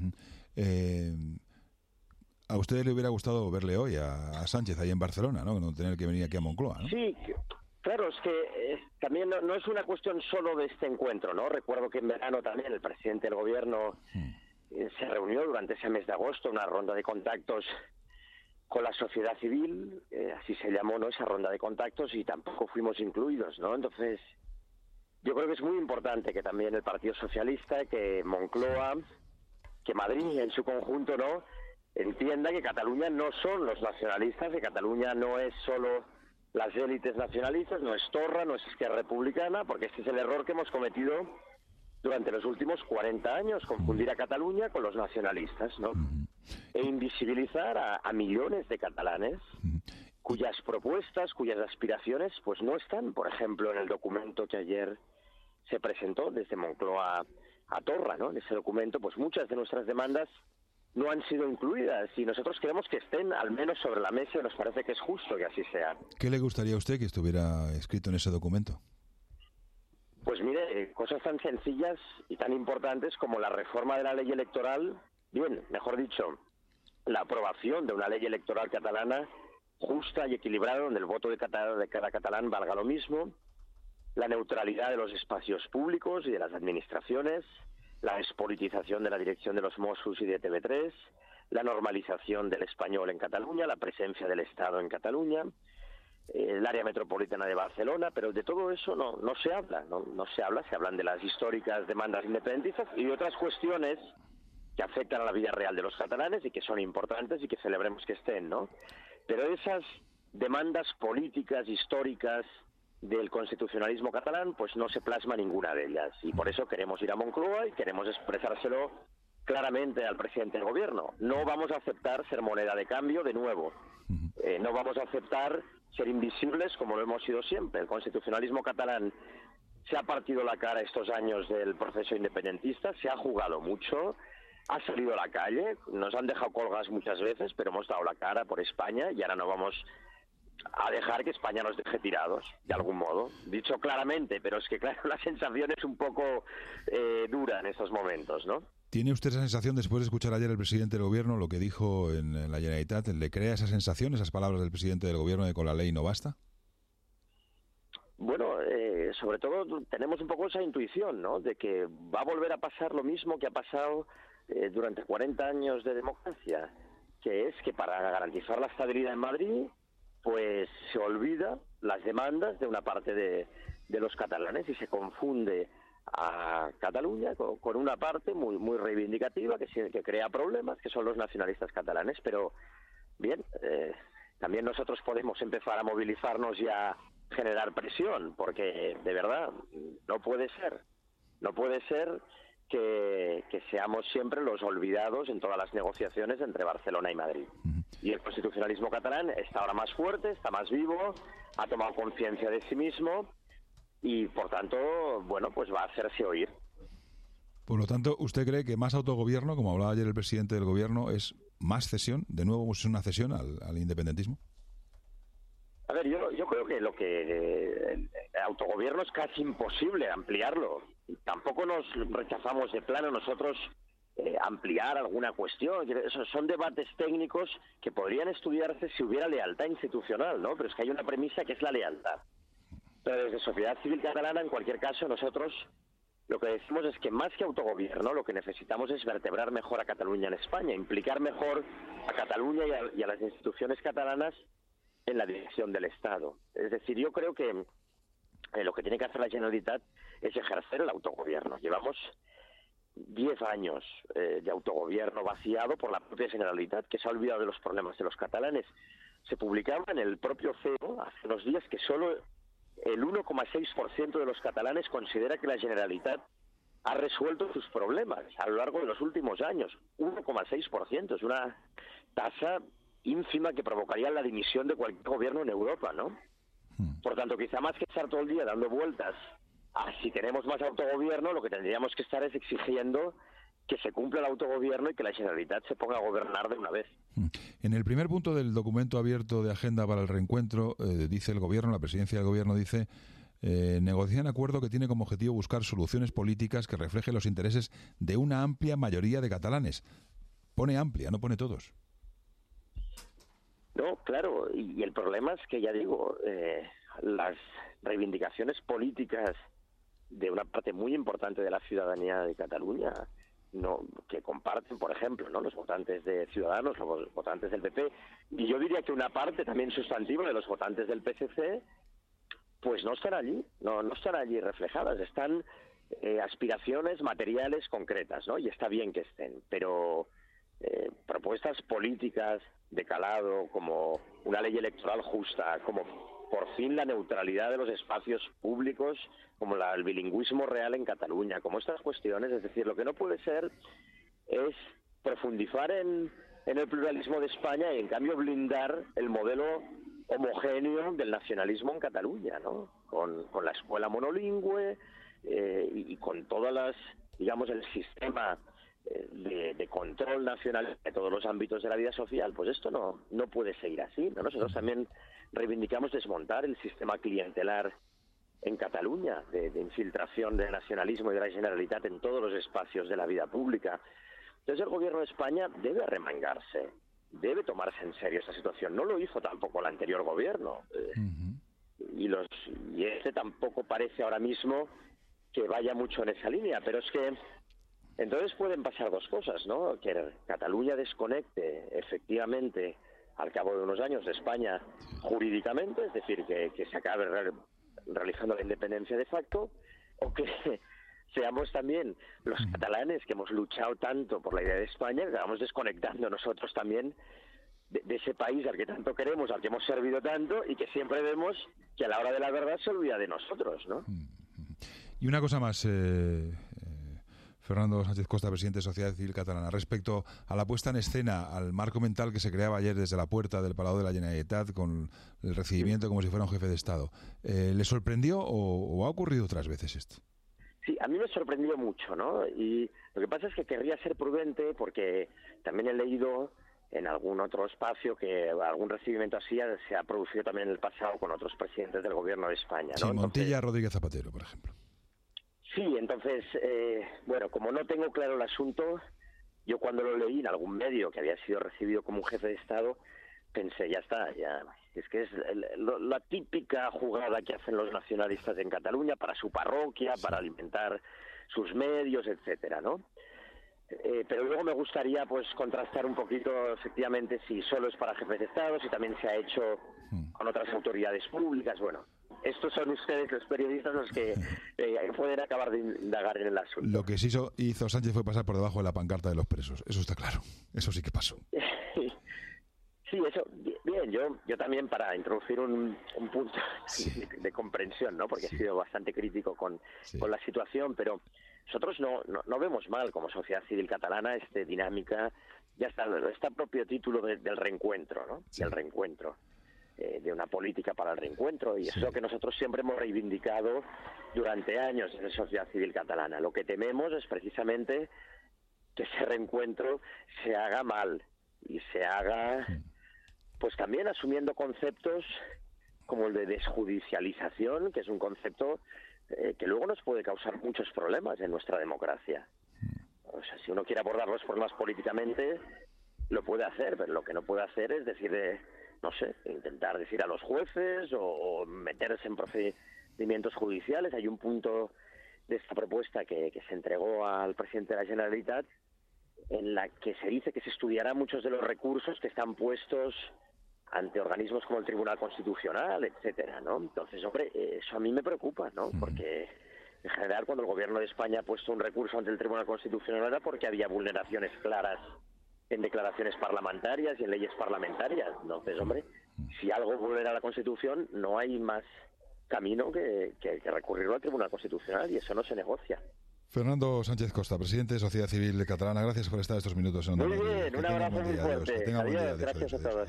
¿A usted le hubiera gustado verle hoy a Sánchez ahí en Barcelona, ¿no? No tener que venir aquí a Moncloa, ¿no? Sí, claro, es que también no es una cuestión solo de este encuentro, ¿no? Recuerdo que en verano también el presidente del gobierno se reunió durante ese mes de agosto, una ronda de contactos con la sociedad civil, así se llamó, ¿no?, esa ronda de contactos, y tampoco fuimos incluidos, ¿no? Entonces, yo creo que es muy importante que también el Partido Socialista, que Moncloa, que Madrid en su conjunto, ¿no?, entienda que Cataluña no son los nacionalistas, que Cataluña no es solo las élites nacionalistas, no es Torra, no es Esquerra Republicana, porque este es el error que hemos cometido durante los últimos 40 años, confundir a Cataluña con los nacionalistas, ¿no? E invisibilizar a millones de catalanes cuyas propuestas, cuyas aspiraciones, pues no están, por ejemplo, en el documento que ayer se presentó desde Moncloa a Torra, ¿no? En ese documento, pues muchas de nuestras demandas no han sido incluidas, y nosotros queremos que estén al menos sobre la mesa, y nos parece que es justo que así sea. ¿Qué le gustaría a usted que estuviera escrito en ese documento? Pues mire, cosas tan sencillas y tan importantes como la reforma de la ley electoral, bien, mejor dicho, la aprobación de una ley electoral catalana justa y equilibrada, donde el voto de cada catalán valga lo mismo, la neutralidad de los espacios públicos y de las administraciones, la despolitización de la dirección de los Mossos y de TV3, la normalización del español en Cataluña, la presencia del Estado en Cataluña, el área metropolitana de Barcelona, pero de todo eso no se habla, no se habla, se hablan de las históricas demandas independentistas y de otras cuestiones que afectan a la vida real de los catalanes y que son importantes y que celebremos que estén, ¿no? Pero esas demandas políticas, históricas, del constitucionalismo catalán, pues no se plasma ninguna de ellas, y por eso queremos ir a Moncloa y queremos expresárselo claramente al presidente del gobierno. No vamos a aceptar ser moneda de cambio de nuevo, no vamos a aceptar ser invisibles como lo hemos sido siempre. El constitucionalismo catalán se ha partido la cara estos años del proceso independentista, se ha jugado mucho, ha salido a la calle, nos han dejado colgas muchas veces, pero hemos dado la cara por España, y ahora no vamos a dejar que España nos deje tirados, de algún modo. Dicho claramente, pero es que, claro, la sensación es un poco dura en estos momentos, ¿no? ¿Tiene usted esa sensación, después de escuchar ayer el presidente del gobierno, lo que dijo en la Generalitat, le crea esa sensación, esas palabras del presidente del gobierno de con la ley no basta? Bueno, sobre todo tenemos un poco esa intuición, ¿no?, de que va a volver a pasar lo mismo que ha pasado durante 40 años de democracia, que es que para garantizar la estabilidad en Madrid, pues se olvida las demandas de una parte de los catalanes y se confunde a Cataluña con una parte muy reivindicativa que crea problemas, que son los nacionalistas catalanes. Pero bien, también nosotros podemos empezar a movilizarnos y a generar presión, porque de verdad no puede ser que seamos siempre los olvidados en todas las negociaciones entre Barcelona y Madrid. Y el constitucionalismo catalán está ahora más fuerte, está más vivo, ha tomado conciencia de sí mismo y, por tanto, bueno, pues va a hacerse oír. Por lo tanto, ¿usted cree que más autogobierno, como hablaba ayer el presidente del gobierno, es más cesión? ¿De nuevo es una cesión al independentismo? A ver, yo creo que el autogobierno es casi imposible ampliarlo. Tampoco nos rechazamos de plano nosotros ampliar alguna cuestión. Esos son debates técnicos que podrían estudiarse si hubiera lealtad institucional, ¿no? Pero es que hay una premisa que es la lealtad. Pero desde Sociedad Civil Catalana, en cualquier caso, nosotros lo que decimos es que más que autogobierno, lo que necesitamos es vertebrar mejor a Cataluña en España, implicar mejor a Cataluña y a las instituciones catalanas en la dirección del Estado. Es decir, yo creo que lo que tiene que hacer la Generalitat es ejercer el autogobierno. Llevamos 10 años de autogobierno vaciado por la propia Generalitat, que se ha olvidado de los problemas de los catalanes. Se publicaba en el propio CEO hace unos días que solo el 1,6% de los catalanes considera que la Generalitat ha resuelto sus problemas a lo largo de los últimos años. 1,6%, es una tasa ínfima que provocaría la dimisión de cualquier gobierno en Europa, ¿no? Por tanto, quizá más que estar todo el día dando vueltas a si queremos más autogobierno, lo que tendríamos que estar es exigiendo que se cumpla el autogobierno y que la Generalitat se ponga a gobernar de una vez. En el primer punto del documento abierto de agenda para el reencuentro, dice el Gobierno, la presidencia del Gobierno dice, negocian acuerdo que tiene como objetivo buscar soluciones políticas que reflejen los intereses de una amplia mayoría de catalanes. Pone amplia, no pone todos. No, claro, y el problema es que, ya digo, las reivindicaciones políticas de una parte muy importante de la ciudadanía de Cataluña, que comparten, por ejemplo, ¿no?, los votantes de Ciudadanos, los votantes del PP, y yo diría que una parte también sustantiva de los votantes del PSC, pues no están allí, no están allí reflejadas, están aspiraciones materiales concretas, ¿no? Y está bien que estén, pero propuestas políticas de calado, como una ley electoral justa, como por fin la neutralidad de los espacios públicos, como el bilingüismo real en Cataluña, como estas cuestiones. Es decir, lo que no puede ser es profundizar en el pluralismo de España y en cambio blindar el modelo homogéneo del nacionalismo en Cataluña, ¿no? Con la escuela monolingüe y con todas las, digamos, el sistema de control nacional de todos los ámbitos de la vida social. Pues esto no puede seguir así, ¿no? Nosotros también reivindicamos desmontar el sistema clientelar en Cataluña, de infiltración del nacionalismo y de la Generalitat en todos los espacios de la vida pública. Entonces el Gobierno de España debe arremangarse, debe tomarse en serio esta situación. No lo hizo tampoco el anterior gobierno. Y este tampoco parece ahora mismo que vaya mucho en esa línea, pero es que entonces pueden pasar dos cosas, ¿no? Que Cataluña desconecte efectivamente al cabo de unos años de España jurídicamente, es decir, que se acabe realizando la independencia de facto, o que seamos también los catalanes que hemos luchado tanto por la idea de España, que vamos desconectando nosotros también de ese país al que tanto queremos, al que hemos servido tanto, y que siempre vemos que a la hora de la verdad se olvida de nosotros, ¿no? Y una cosa más, Fernando Sánchez Costa, presidente de Sociedad Civil Catalana, respecto a la puesta en escena, al marco mental que se creaba ayer desde la puerta del Palau de la Generalitat con el recibimiento como si fuera un jefe de Estado. ¿Le sorprendió o ha ocurrido otras veces esto? Sí, a mí me sorprendió mucho, ¿no? Y lo que pasa es que querría ser prudente porque también he leído en algún otro espacio que algún recibimiento así se ha producido también en el pasado con otros presidentes del Gobierno de España, ¿no? Sí, Montilla, Rodríguez Zapatero, por ejemplo. Sí, entonces, bueno, como no tengo claro el asunto, yo cuando lo leí en algún medio que había sido recibido como un jefe de Estado, pensé, ya está, ya es que es la típica jugada que hacen los nacionalistas en Cataluña para su parroquia, para alimentar sus medios, etcétera, ¿no? Pero luego me gustaría pues contrastar un poquito efectivamente si solo es para jefes de Estado, si también se ha hecho con otras autoridades públicas. Bueno, estos son ustedes los periodistas los que pueden acabar de indagar en el asunto. Lo que sí hizo Sánchez fue pasar por debajo de la pancarta de los presos, eso está claro, eso sí que pasó. Sí, eso, bien, yo también para introducir un punto de comprensión, ¿no? Porque he sido bastante crítico con la situación, pero nosotros no vemos mal como sociedad civil catalana esta dinámica, ya está propio título del reencuentro, ¿no? Del reencuentro, de una política para el reencuentro, y eso es lo que nosotros siempre hemos reivindicado durante años desde sociedad civil catalana. Lo que tememos es precisamente que ese reencuentro se haga mal y se haga pues también asumiendo conceptos como el de desjudicialización, que es un concepto que luego nos puede causar muchos problemas en nuestra democracia. O sea, si uno quiere abordar los problemas políticamente, lo puede hacer, pero lo que no puede hacer es decir, no sé, intentar decir a los jueces o meterse en procedimientos judiciales. Hay un punto de esta propuesta que se entregó al presidente de la Generalitat en la que se dice que se estudiará muchos de los recursos que están puestos ante organismos como el Tribunal Constitucional, etcétera, ¿no? Entonces, hombre, eso a mí me preocupa, ¿no? Porque en general cuando el Gobierno de España ha puesto un recurso ante el Tribunal Constitucional era porque había vulneraciones claras en declaraciones parlamentarias y en leyes parlamentarias. Entonces, hombre, si algo vulnera la Constitución, no hay más camino que recurrirlo al Tribunal Constitucional, y eso no se negocia. Fernando Sánchez Costa, presidente de Sociedad Civil Catalana, gracias por estar estos minutos en Onda Muy Madrid. bien, un abrazo muy fuerte. Adiós, gracias a todos.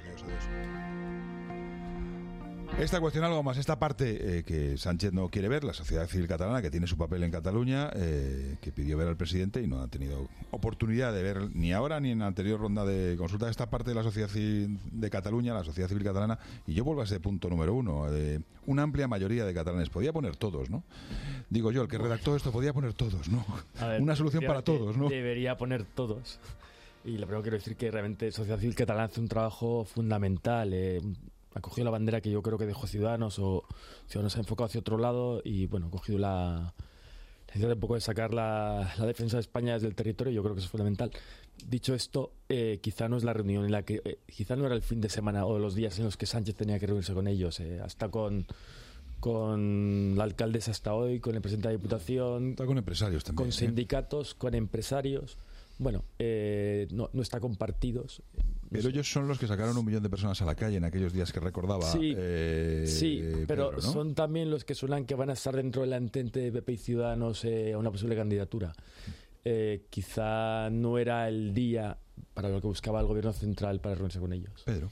Esta cuestión, algo más, esta parte que Sánchez no quiere ver, la sociedad civil catalana, que tiene su papel en Cataluña, que pidió ver al presidente y no ha tenido oportunidad de ver ni ahora ni en la anterior ronda de consulta, esta parte de la sociedad civil de Cataluña, la sociedad civil catalana, y yo vuelvo a ese punto número uno, de una amplia mayoría de catalanes, podía poner todos, ¿no? Digo yo, el que redactó esto podía poner todos, ¿no? A ver, una solución para todos, ¿no? Debería poner todos. Y lo primero quiero decir que realmente Sociedad Civil Catalana hace un trabajo fundamental, ha cogido la bandera que yo creo que dejó Ciudadanos, o Ciudadanos se ha enfocado hacia otro lado y, bueno, ha cogido la necesidad un poco de sacar la defensa de España desde el territorio. Yo creo que eso es fundamental. Dicho esto, quizá no es la reunión en la que... quizá no era el fin de semana o los días en los que Sánchez tenía que reunirse con ellos. Hasta con la alcaldesa hasta hoy, con el presidente de la Diputación... Está con empresarios también. Con sindicatos, con empresarios... Bueno, no está con partidos. Pero ellos son los que sacaron 1 millón de personas a la calle en aquellos días que recordaba. Sí, pero Pedro, ¿no? son también los que suenan que van a estar dentro del entente de PP y Ciudadanos a una posible candidatura. Quizá no era el día para lo que buscaba el gobierno central para reunirse con ellos. Pedro.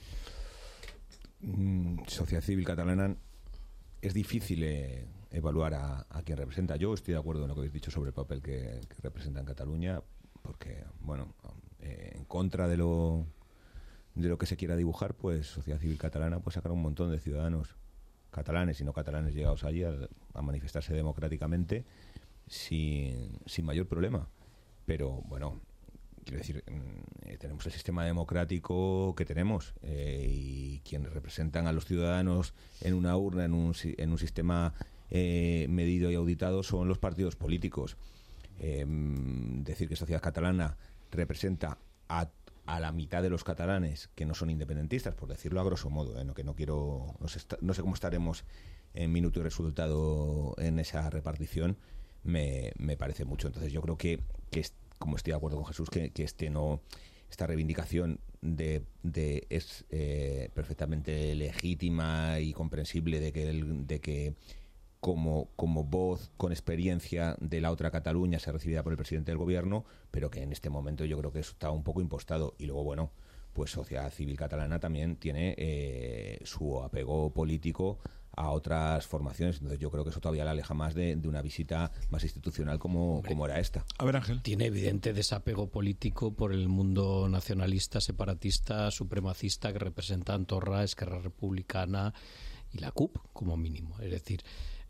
Sociedad Civil Catalana, es difícil evaluar a quien representa. Yo estoy de acuerdo en lo que habéis dicho sobre el papel que representa en Cataluña, porque, bueno, en contra de lo que se quiera dibujar, pues Sociedad Civil Catalana puede sacar un montón de ciudadanos catalanes y no catalanes llegados allí a manifestarse democráticamente sin mayor problema. Pero, bueno, quiero decir, tenemos el sistema democrático que tenemos, y quienes representan a los ciudadanos en una urna, en un sistema medido y auditado, son los partidos políticos. Decir que Sociedad Catalana representa a la mitad de los catalanes que no son independentistas, por decirlo a grosso modo, que no quiero, no sé cómo estaremos en minuto y resultado en esa repartición, me parece mucho. Entonces yo creo que como estoy de acuerdo con Jesús, que esta reivindicación es perfectamente legítima y comprensible de que como voz con experiencia de la otra Cataluña sea recibida por el presidente del gobierno, pero que en este momento yo creo que eso está un poco impostado. Y luego, bueno, pues Sociedad Civil Catalana también tiene su apego político a otras formaciones. Entonces yo creo que eso todavía la aleja más de una visita más institucional como era esta. A ver, Ángel. Tiene evidente desapego político por el mundo nacionalista, separatista, supremacista que representan Torra, Esquerra Republicana y la CUP, como mínimo. Es decir,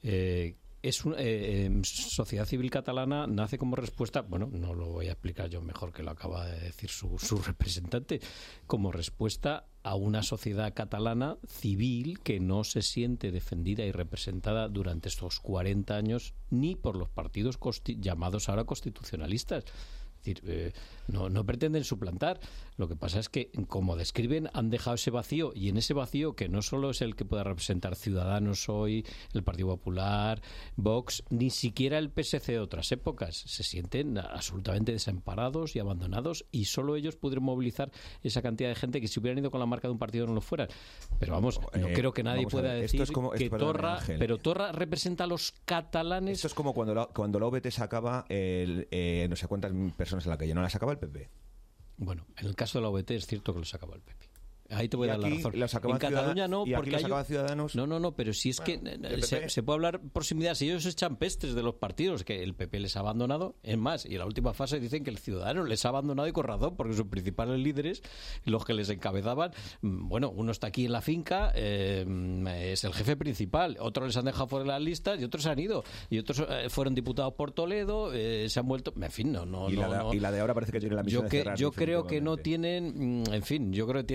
Sociedad Civil Catalana nace como respuesta, bueno, no lo voy a explicar yo mejor que lo acaba de decir su representante, como respuesta a una sociedad catalana civil que no se siente defendida y representada durante estos 40 años ni por los partidos llamados ahora constitucionalistas. Es decir, no pretenden suplantar. Lo que pasa es que, como describen, han dejado ese vacío, y en ese vacío, que no solo es el que pueda representar Ciudadanos hoy, el Partido Popular, Vox, ni siquiera el PSC de otras épocas, se sienten absolutamente desamparados y abandonados, y solo ellos pudieron movilizar esa cantidad de gente que si hubieran ido con la marca de un partido no lo fueran. Pero vamos, no creo que nadie pueda decir que Torra, pero Torra representa a los catalanes. Esto es como cuando la OBT sacaba no sé cuántas personas en la calle, no la sacaba el PP. Bueno, en el caso de la OBT es cierto que lo sacaba el PP. Ahí te voy a dar la razón. En Cataluña no, porque hay Ciudadanos. No, pero si es que se puede hablar proximidad. Si ellos echan pestes de los partidos, que el PP les ha abandonado, es más, y en la última fase dicen que el Ciudadanos les ha abandonado, y con razón, porque sus principales líderes, los que les encabezaban, bueno, uno está aquí en la finca, es el jefe principal, otros les han dejado fuera de las listas y otros se han ido, y otros fueron diputados por Toledo, se han vuelto, en fin, y la de ahora parece que tiene la misión de cerrar. Yo creo que no tienen, en fin, yo creo que tienen sus razones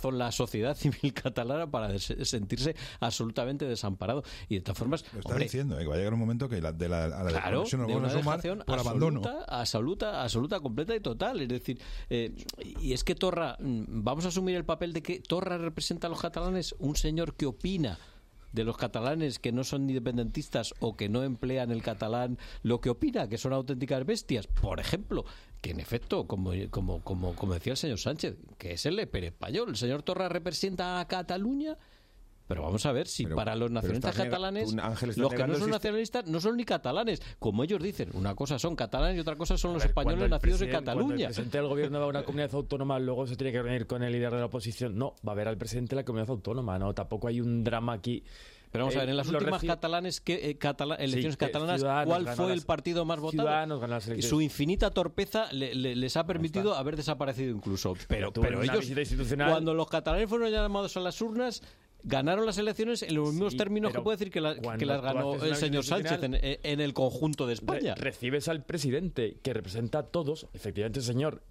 razón la sociedad civil catalana para sentirse absolutamente desamparado. Y de todas formas, lo está diciendo, que va a llegar un momento que a la desconexión nos vamos a sumar por abandono. Absoluta, completa y total. Es decir, y es que Torra, vamos a asumir el papel de que Torra representa a los catalanes, un señor que opina de los catalanes que no son independentistas o que no emplean el catalán lo que opina, que son auténticas bestias. Por ejemplo, que en efecto, como decía el señor Sánchez, que es el Pérez Payol, el señor Torra representa a Cataluña. Pero vamos a ver si para los nacionalistas catalanes, los que no son nacionalistas no son ni catalanes, como ellos dicen. Una cosa son catalanes y otra cosa son los españoles nacidos en Cataluña. Cuando el presidente del gobierno va a una comunidad autónoma, luego se tiene que reunir con el líder de la oposición. No, va a ver al presidente de la comunidad autónoma. No, tampoco hay un drama aquí. Pero vamos a ver, en las últimas elecciones catalanas, ¿cuál fue el partido más votado? Ciudadanos ganó las elecciones. Su infinita torpeza les ha permitido haber desaparecido incluso. Pero ellos, cuando los catalanes fueron llamados a las urnas, ganaron las elecciones en los mismos términos que puede decir que las ganó el señor Sánchez en el conjunto de España. Recibes al presidente que representa a todos. Efectivamente, el señor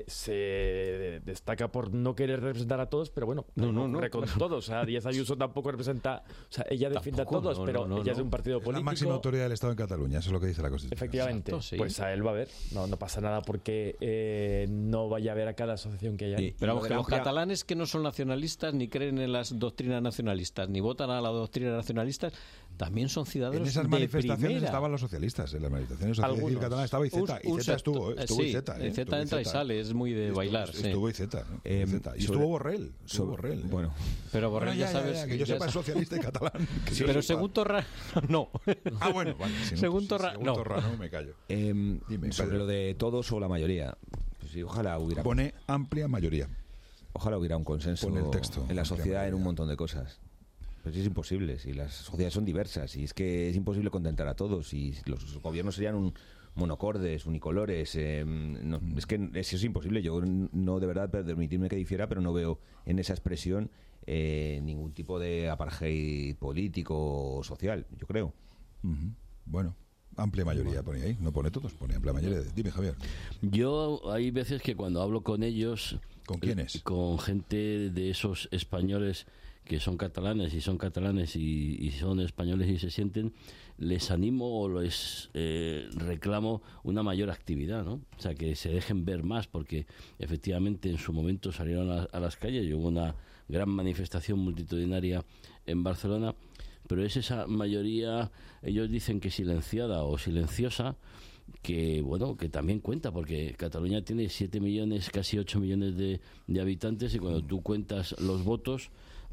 se destaca por no querer representar a todos, pero bueno, no ocurre con todos. O sea, Díaz Ayuso tampoco representa. O sea, ella defiende a todos, pero ella es de un partido político. La máxima autoridad del Estado en Cataluña, eso es lo que dice la Constitución. Efectivamente. Exacto, sí. Pues a él va a ver. No pasa nada porque no vaya a ver a cada asociación que haya. Pero vamos, que los catalanes que no son nacionalistas ni creen en las doctrinas nacionalistas ni votan a la doctrina nacionalista también son ciudadanos de primera. En esas manifestaciones estaban los socialistas, en las manifestaciones socialistas catalana estaba Iceta. Iceta estuvo Iceta. Iceta entra y sale, es muy de bailar. Estuvo Iceta. Y estuvo Borrell. Bueno. Pero Borrell ya sabes... Que yo sepa es socialista y catalán. Pero según Torra, no. Ah, bueno, vale. Según Torra, no. Me callo. Dime, sobre lo de todos o la mayoría. Pues sí, ojalá hubiera... Pone amplia mayoría. Ojalá hubiera un consenso el texto, en la sociedad en un montón de cosas. Pues es imposible, si las sociedades son diversas y es que es imposible contentar a todos y los gobiernos serían monocordes, unicolores. Es que eso es imposible. Yo no, de verdad, permitirme que difiera, pero no veo en esa expresión ningún tipo de apartheid político o social, yo creo. Bueno. Amplia mayoría pone ahí, no pone todos, pone amplia mayoría. Dime, Javier. Yo hay veces que cuando hablo con ellos... ¿Con quiénes? Con gente de esos españoles que son catalanes y son españoles y se sienten, les animo o les reclamo una mayor actividad, ¿no? O sea, que se dejen ver más, porque efectivamente en su momento salieron a las calles y hubo una gran manifestación multitudinaria en Barcelona, pero es esa mayoría, ellos dicen que silenciada o silenciosa, que bueno, que también cuenta, porque Cataluña tiene 7 millones, casi 8 millones de habitantes, y cuando tú cuentas los votos,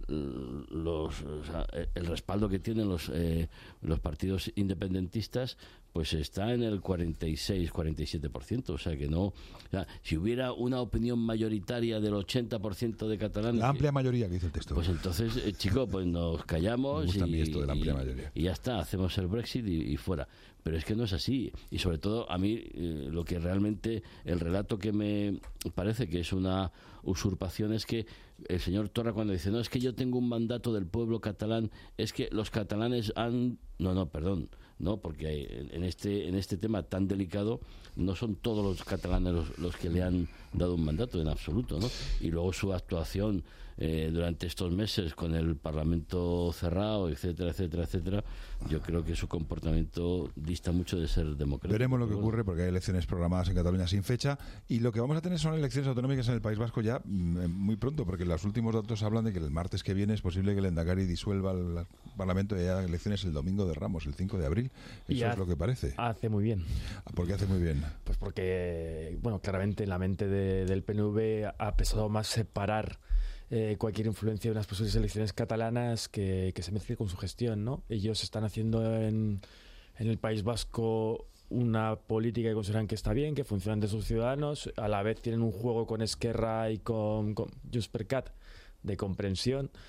el respaldo que tienen los partidos independentistas, pues está en el 46-47%, o sea que no, o sea, si hubiera una opinión mayoritaria del 80% de catalanes, la amplia mayoría que dice el texto, pues entonces chico, pues nos callamos y ya está, hacemos el Brexit y fuera. Pero es que no es así, y sobre todo a mí lo que realmente el relato que me parece que es una usurpación es que el señor Torra, cuando dice no, es que yo tengo un mandato del pueblo catalán, es que los catalanes han... No, porque en este tema tan delicado no son todos los catalanes los que le han dado un mandato, en absoluto, ¿no? Y luego su actuación durante estos meses con el Parlamento cerrado, etcétera, etcétera, etcétera, yo creo que su comportamiento dista mucho de ser democrático. Veremos lo que ocurre, porque hay elecciones programadas en Cataluña sin fecha, y lo que vamos a tener son elecciones autonómicas en el País Vasco ya muy pronto, porque los últimos datos hablan de que el martes que viene es posible que el Endacari disuelva el Parlamento y haya elecciones el domingo de Ramos, el 5 de abril. Eso es lo que parece. Hace muy bien. ¿Por qué hace muy bien? Pues porque, bueno, claramente en la mente del PNV ha pesado más separar cualquier influencia de unas posibles elecciones catalanas que se mezcle con su gestión, ¿no? Ellos están haciendo en el País Vasco una política que consideran que está bien, que funciona ante sus ciudadanos, a la vez tienen un juego con Esquerra y con Junts per Cat de comprensión.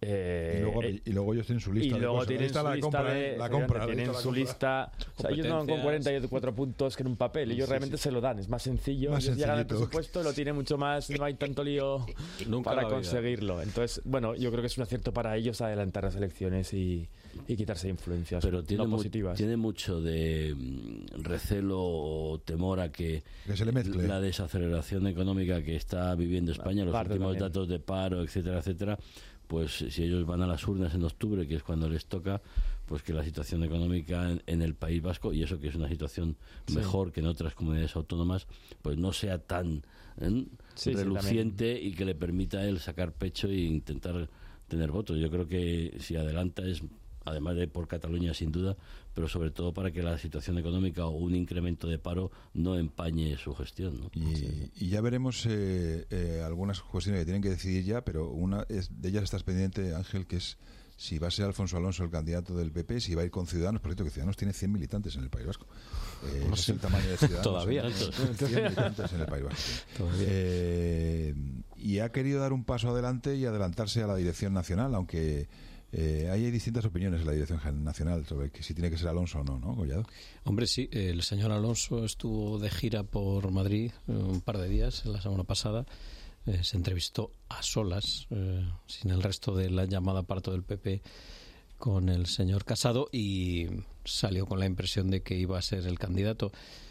y luego ellos tienen su lista. Y luego tienen su lista tienen su lista. O sea, ellos no van con 44 puntos que en un papel. Ellos realmente se lo dan. Es más sencillo. Ellos llegan al presupuesto, lo tienen mucho más. No hay tanto lío para conseguirlo. Entonces, bueno, yo creo que es un acierto para ellos adelantar las elecciones y quitarse influencias no positivas. Tiene mucho de recelo o temor a que se le mezcle la desaceleración económica que está viviendo España, los últimos datos de paro, etcétera, etcétera. Pues si ellos van a las urnas en octubre, que es cuando les toca, pues que la situación económica en el País Vasco, y eso que es una situación mejor que en otras comunidades autónomas, pues no sea tan reluciente y que le permita a él sacar pecho e intentar tener votos. Yo creo que si adelanta es, además de por Cataluña sin duda, pero sobre todo para que la situación económica o un incremento de paro no empañe su gestión, ¿no? Y ya veremos algunas cuestiones que tienen que decidir ya, pero una de ellas estás pendiente, Ángel, que es si va a ser Alfonso Alonso el candidato del PP, si va a ir con Ciudadanos. Por cierto, que Ciudadanos tiene 100 militantes en el País Vasco. No sé el tamaño de Ciudadanos. Todavía. 100 militantes en el País Vasco. Y ha querido dar un paso adelante y adelantarse a la dirección nacional, aunque hay distintas opiniones en la dirección nacional sobre que si tiene que ser Alonso o no, ¿no, Collado? Hombre, sí, el señor Alonso estuvo de gira por Madrid un par de días la semana pasada. Se entrevistó a solas, sin el resto de la llamada parto del PP, con el señor Casado, y salió con la impresión de que iba a ser el candidato.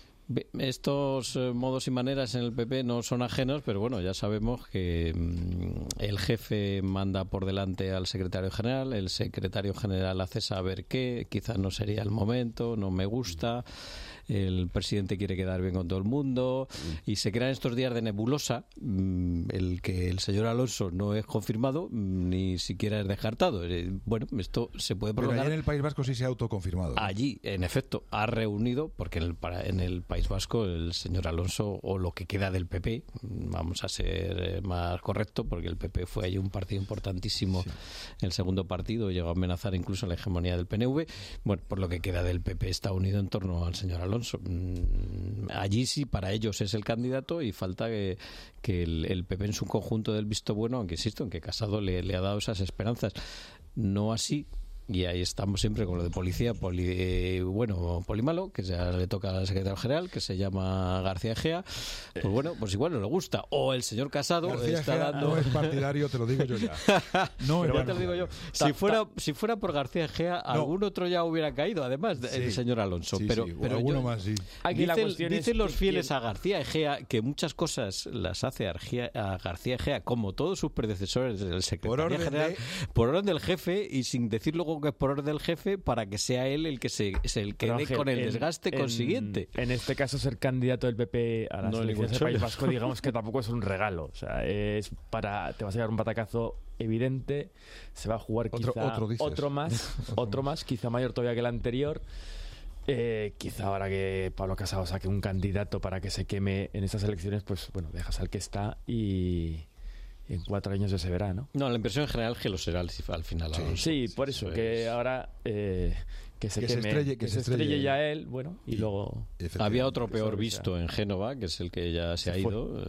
Estos modos y maneras en el PP no son ajenos, pero bueno, ya sabemos que el jefe manda por delante al secretario general, el secretario general hace saber que quizás no sería el momento, no me gusta, el presidente quiere quedar bien con todo el mundo, y se crean estos días de nebulosa, el que el señor Alonso no es confirmado ni siquiera es descartado. Bueno, esto se puede prolongar. Pero allí en el País Vasco sí se ha autoconfirmado, ¿no? Allí, en efecto, ha reunido, porque en el País Vasco el señor Alonso, o lo que queda del PP, vamos a ser más correcto, porque el PP fue allí un partido importantísimo, el segundo partido, llegó a amenazar incluso la hegemonía del PNV. Bueno, por lo que queda del PP está unido en torno al señor Alonso. Allí sí, para ellos es el candidato, y falta que el PP en su conjunto del visto bueno, aunque insisto en que Casado le ha dado esas esperanzas. No así, y ahí estamos siempre con lo de policía, polimalo, que ya le toca al secretario general, que se llama García Egea. Pues bueno, pues igual no le gusta. O el señor Casado García está Egea dando... no es partidario, te lo digo yo ya. No, pero te lo digo yo. Si fuera por García Egea, algún otro ya hubiera caído, además del señor Alonso. Pero alguno más, sí. Dicen los fieles a García Egea que muchas cosas las hace a García Egea, como todos sus predecesores del secretario general, por orden del jefe, y sin decir luego que es por orden del jefe, para que sea él el que dé con el desgaste consiguiente. En este caso, ser candidato del PP a las elecciones del País Vasco, digamos que tampoco es un regalo. O sea, te vas a llevar un batacazo evidente, se va a jugar otro más, quizá mayor todavía que el anterior. Quizá ahora que Pablo Casado saque un candidato para que se queme en estas elecciones, pues bueno, dejas al que está y en 4 años ya se verá, ¿no? No, la impresión en general es que lo será al final. Sí, por eso, que ahora que se estrelle ya él, bueno, y luego... Había otro peor visto en Génova, que es el que ya se ha ido,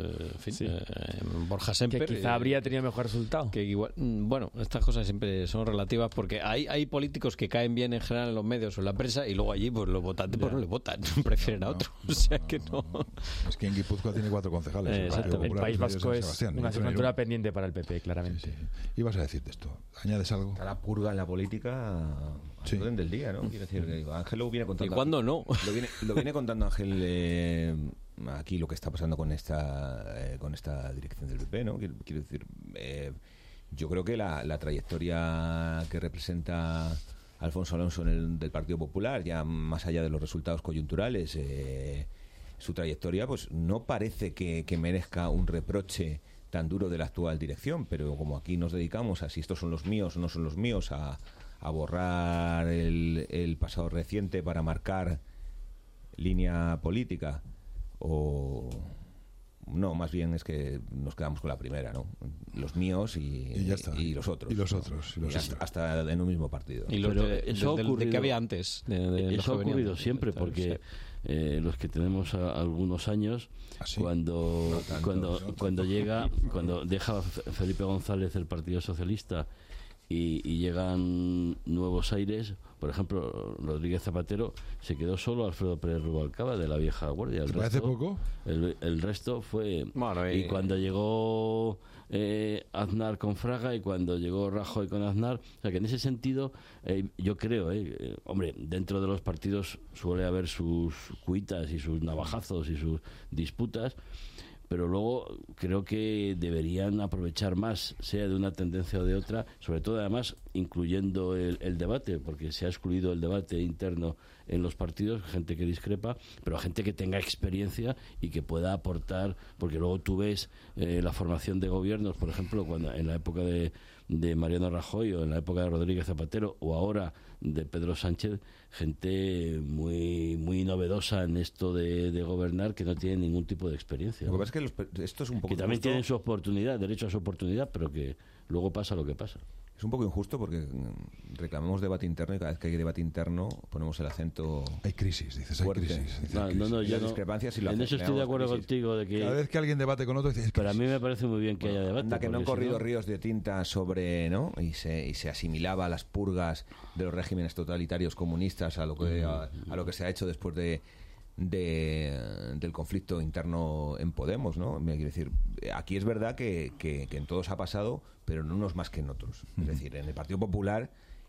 Borja Semper. Que quizá habría tenido mejor resultado. Que igual, bueno, estas cosas siempre son relativas, porque hay políticos que caen bien en general en los medios o en la prensa, y luego allí pues los votantes no le votan, prefieren a otro. O sea que no... Es que en Guipúzcoa tiene 4 concejales. El País Vasco es una asignatura pendiente para el PP, claramente. Sí. Ibas a decirte esto. ¿Añades algo? Está la purga en la política al orden del día, ¿no? Quiero decir, Ángel lo viene contando. ¿Y cuándo no? Lo viene contando Ángel aquí lo que está pasando con esta dirección del PP, ¿no? Quiero decir, yo creo que la trayectoria que representa Alfonso Alonso del Partido Popular, ya más allá de los resultados coyunturales, su trayectoria pues no parece que merezca un reproche tan duro de la actual dirección, pero como aquí nos dedicamos a si estos son los míos o no son los míos, a borrar el pasado reciente para marcar línea política, o no, más bien es que nos quedamos con la primera, ¿no? Los míos y ya está. Y los otros. Y los otros. Hasta en un mismo partido. Y eso ha ocurrido, que había antes. Eso ha ocurrido siempre, porque los que tenemos algunos años, cuando deja Felipe González el Partido Socialista y llegan nuevos aires. Por ejemplo, Rodríguez Zapatero se quedó solo, Alfredo Pérez Rubalcaba de la vieja guardia. ¿Te parece poco? El resto fue... Y cuando llegó Aznar con Fraga y cuando llegó Rajoy con Aznar, o sea que en ese sentido yo creo, hombre, dentro de los partidos suele haber sus cuitas y sus navajazos y sus disputas, pero luego creo que deberían aprovechar más, sea de una tendencia o de otra, sobre todo además incluyendo el debate, porque se ha excluido el debate interno en los partidos, gente que discrepa, pero gente que tenga experiencia y que pueda aportar, porque luego tú ves la formación de gobiernos, por ejemplo, cuando en la época de Mariano Rajoy o en la época de Rodríguez Zapatero o ahora de Pedro Sánchez, gente muy muy novedosa en esto de gobernar que no tiene ningún tipo de experiencia. Lo que pasa es que esto es un poco que también injusto. tienen su oportunidad, derecho a su oportunidad, pero que luego pasa lo que pasa. Es un poco injusto porque reclamamos debate interno y cada vez que hay debate interno ponemos el acento. Hay crisis, dices, fuerte. hay crisis. Dices, No, yo las no. discrepancias y En eso estoy de acuerdo contigo. De que cada vez que alguien debate con otro, dices, pero a mí me parece muy bien que haya debate. Anda que no han corrido ríos de tinta sobre, ¿no? Y se asimilaba a las purgas de los regímenes totalitarios comunistas a lo que se ha hecho después del conflicto interno en Podemos, ¿no? Me quiero decir, aquí es verdad que en todos ha pasado, pero en unos más que en otros. Es decir, en el Partido Popular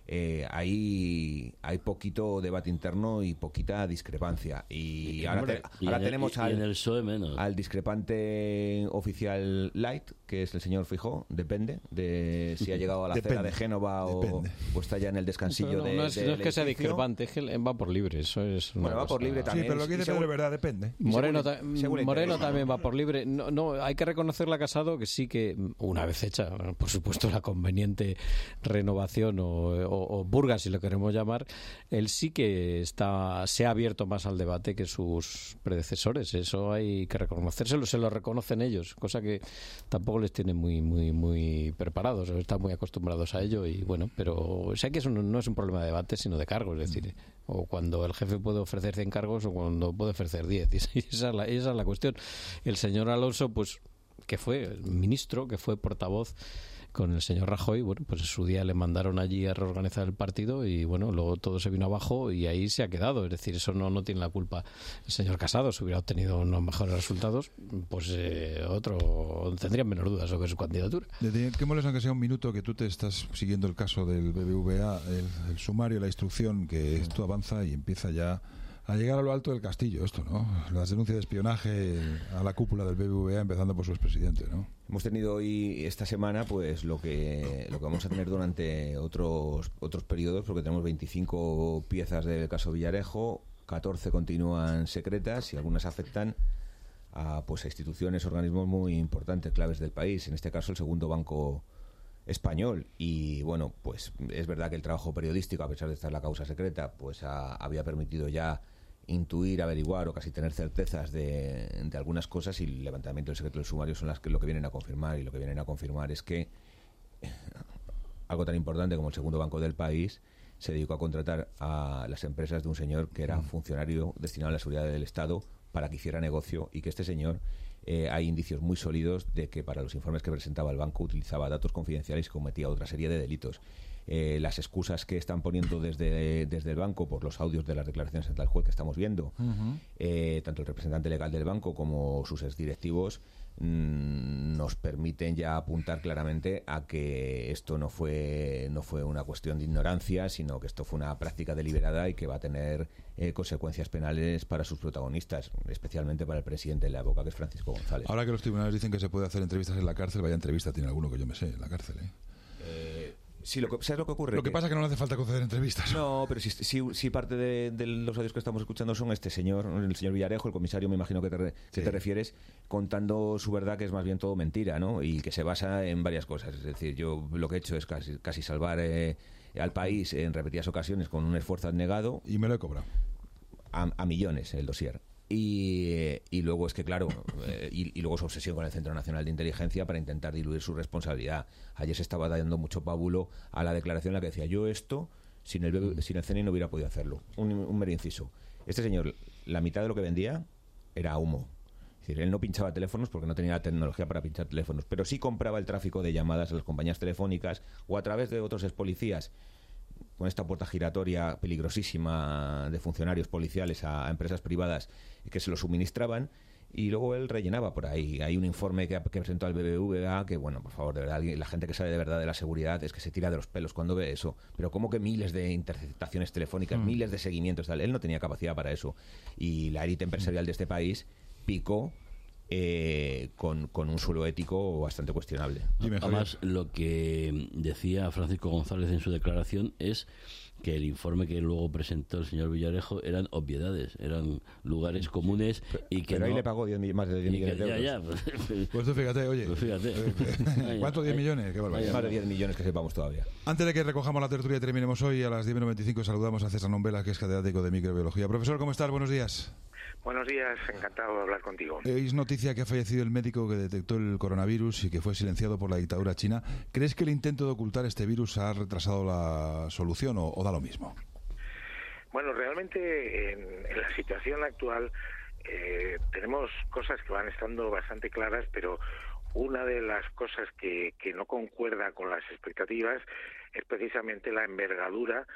hay poquito debate interno y poquita discrepancia. Y ahora tenemos en el PSOE menos. al discrepante oficial light, que es el señor Feijóo, depende de si ha llegado a la cena de Génova o está ya en el descansillo no es que sea discrepante, es que va por libre. Eso es va por libre también. Sí, pero lo que dice de verdad depende. Moreno también va por libre. No, hay que reconocerle a Casado que sí que, una vez hecha, por supuesto, la conveniente renovación o purga, si lo queremos llamar, él sí que se ha abierto más al debate que sus predecesores. Eso hay que reconocérselo, se lo reconocen ellos, cosa que tampoco les tiene muy muy muy preparados, están muy acostumbrados a ello y bueno, pero o sea que eso no es un problema de debate, sino de cargos, es decir, o cuando el jefe puede ofrecer 100 cargos o cuando puede ofrecer 10, y esa es la cuestión. El señor Alonso, pues, que fue ministro, que fue portavoz con el señor Rajoy, bueno, pues en su día le mandaron allí a reorganizar el partido y bueno, luego todo se vino abajo y ahí se ha quedado, es decir, eso no tiene la culpa el señor Casado. Si hubiera obtenido unos mejores resultados, pues otro tendría menos dudas sobre su candidatura. ¿Qué molesta que sea un minuto que tú te estás siguiendo el caso del BBVA, el sumario, la instrucción, que esto avanza y empieza ya a llegar a lo alto del castillo, esto, ¿no? Las denuncias de espionaje a la cúpula del BBVA, empezando por su expresidente, ¿no? Hemos tenido hoy, esta semana, pues lo que vamos a tener durante otros periodos, porque tenemos 25 piezas del caso Villarejo, 14 continúan secretas y algunas afectan a instituciones, organismos muy importantes, claves del país, en este caso el segundo banco español. Y bueno, pues es verdad que el trabajo periodístico, a pesar de estar la causa secreta, pues había permitido ya intuir, averiguar o casi tener certezas de algunas cosas, y el levantamiento del secreto del sumario son lo que vienen a confirmar, y lo que vienen a confirmar es que algo tan importante como el segundo banco del país se dedicó a contratar a las empresas de un señor que era funcionario destinado a la seguridad del Estado para que hiciera negocio, y que este señor hay indicios muy sólidos de que para los informes que presentaba el banco utilizaba datos confidenciales y cometía otra serie de delitos. Las excusas que están poniendo desde el banco por los audios de las declaraciones ante el juez que estamos viendo, tanto el representante legal del banco como sus exdirectivos, nos permiten ya apuntar claramente a que esto no fue una cuestión de ignorancia, sino que esto fue una práctica deliberada y que va a tener consecuencias penales para sus protagonistas, especialmente para el presidente de la época, que es Francisco González. Ahora que los tribunales dicen que se puede hacer entrevistas en la cárcel, vaya entrevista tiene alguno que yo me sé en la cárcel, Sí, ¿sabes lo que ocurre? Lo que pasa es que no le hace falta conceder entrevistas. No, pero si parte de los audios que estamos escuchando son el señor Villarejo, el comisario, me imagino que te refieres, contando su verdad, que es más bien todo mentira, ¿no? Y que se basa en varias cosas. Es decir, yo lo que he hecho es casi salvar al país en repetidas ocasiones con un esfuerzo abnegado. Y me lo he cobrado. A millones el dossier. Y luego es que, claro, y luego su obsesión con el Centro Nacional de Inteligencia para intentar diluir su responsabilidad. Ayer se estaba dando mucho pábulo a la declaración en la que decía: yo esto, sin el CNI no hubiera podido hacerlo. Un mero inciso. Este señor, la mitad de lo que vendía era humo. Es decir, él no pinchaba teléfonos porque no tenía la tecnología para pinchar teléfonos, pero sí compraba el tráfico de llamadas a las compañías telefónicas o a través de otros expolicías, con esta puerta giratoria peligrosísima de funcionarios policiales a empresas privadas que se lo suministraban, y luego él rellenaba por ahí. Hay un informe que presentó al BBVA que, bueno, por favor, de verdad, la gente que sabe de verdad de la seguridad es que se tira de los pelos cuando ve eso. Pero ¿cómo que miles de interceptaciones telefónicas, miles de seguimientos, tal? Él no tenía capacidad para eso. Y la élite empresarial de este país picó con un suelo ético bastante cuestionable. Además, lo que decía Francisco González en su declaración es que el informe que luego presentó el señor Villarejo eran obviedades, eran lugares comunes y que pero ahí le pagó más de 10 millones de euros. Pues tú fíjate, oye. Pues fíjate. ¿Cuánto? 10 millones. Qué barbaridad. Más de 10 millones que sepamos todavía. Antes de que recojamos la tertulia y terminemos hoy, a las 10:95 saludamos a César Nombela, que es catedrático de microbiología. Profesor, ¿cómo estás? Buenos días. Buenos días, encantado de hablar contigo. Es noticia que ha fallecido el médico que detectó el coronavirus y que fue silenciado por la dictadura china. ¿Crees que el intento de ocultar este virus ha retrasado la solución o da lo mismo? Bueno, realmente en la situación actual tenemos cosas que van estando bastante claras, pero una de las cosas que no concuerda con las expectativas es precisamente la envergadura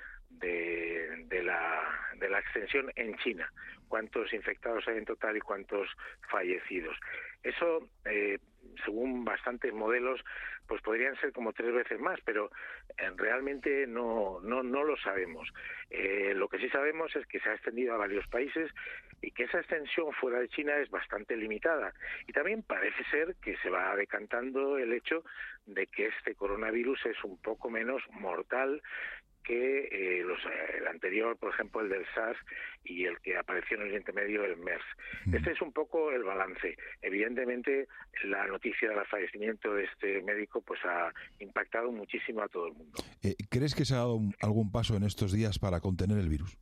de la extensión en China. Cuántos infectados hay en total y cuántos fallecidos. Eso, según bastantes modelos, pues podrían ser como 3 veces más, pero realmente no lo sabemos. Lo que sí sabemos es que se ha extendido a varios países y que esa extensión fuera de China es bastante limitada. Y también parece ser que se va decantando el hecho de que este coronavirus es un poco menos mortal que el anterior, por ejemplo, el del SARS y el que apareció en Oriente Medio, el MERS. Este es un poco el balance. Evidentemente, la noticia del fallecimiento de este médico pues ha impactado muchísimo a todo el mundo. ¿Crees que se ha dado algún paso en estos días para contener el virus?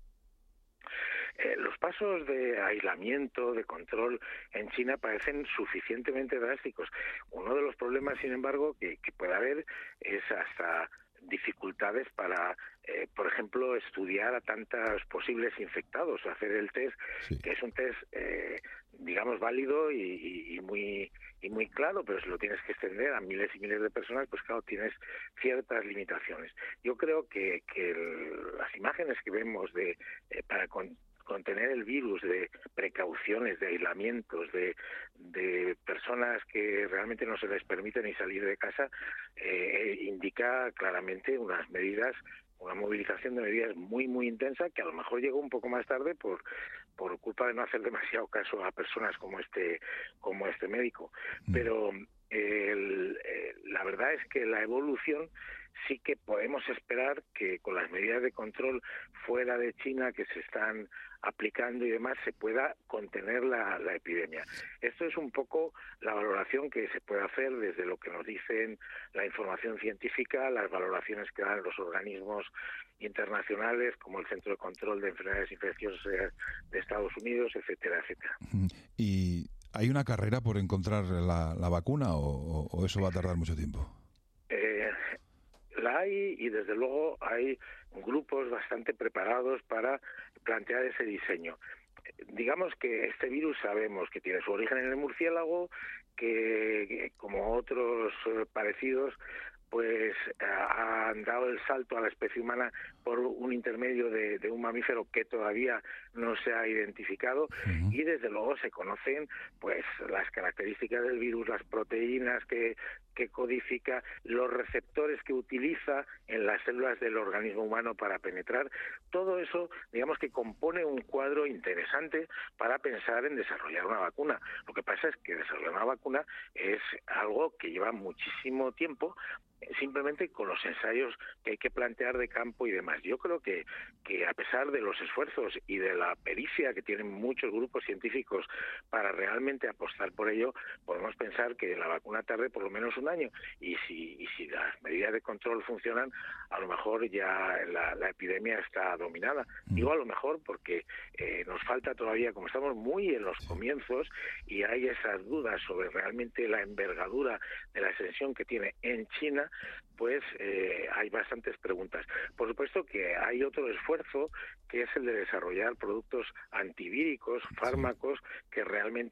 Los pasos de aislamiento, de control en China parecen suficientemente drásticos. Uno de los problemas, sin embargo, que puede haber es hasta dificultades para, por ejemplo, estudiar a tantos posibles infectados, hacer el test, que es un test, digamos, válido y muy claro, pero si lo tienes que extender a miles y miles de personas, pues claro, tienes ciertas limitaciones. Yo creo que las imágenes que vemos para contener el virus, de precauciones, de aislamientos, de personas que realmente no se les permite ni salir de casa, indica claramente una movilización de medidas muy, muy intensa, que a lo mejor llegó un poco más tarde por culpa de no hacer demasiado caso a personas como este médico. Pero la verdad es que la evolución sí que podemos esperar que con las medidas de control fuera de China que se están aplicando y demás se pueda contener la epidemia. Esto es un poco la valoración que se puede hacer desde lo que nos dicen la información científica, las valoraciones que dan los organismos internacionales como el Centro de Control de Enfermedades Infecciosas de Estados Unidos, etcétera, etcétera. ¿Y hay una carrera por encontrar la vacuna o eso va a tardar mucho tiempo? La hay y desde luego hay grupos bastante preparados para plantear ese diseño. Digamos que este virus sabemos que tiene su origen en el murciélago, que como otros parecidos pues han dado el salto a la especie humana por un intermedio de un mamífero que todavía no se ha identificado y desde luego se conocen pues las características del virus, las proteínas que codifica, los receptores que utiliza en las células del organismo humano para penetrar. Todo eso, digamos que compone un cuadro interesante para pensar en desarrollar una vacuna. Lo que pasa es que desarrollar una vacuna es algo que lleva muchísimo tiempo, simplemente con los ensayos que hay que plantear de campo y demás. Yo creo que a pesar de los esfuerzos y de la pericia que tienen muchos grupos científicos para realmente apostar por ello, podemos pensar que la vacuna tarde por lo menos un año y si las medidas de control funcionan, a lo mejor ya la epidemia está dominada. Digo a lo mejor porque nos falta todavía, como estamos muy en los comienzos y hay esas dudas sobre realmente la envergadura de la extensión que tiene en China, pues hay bastantes preguntas. Por supuesto que hay otro esfuerzo que es el de desarrollar productos antivíricos, fármacos que realmente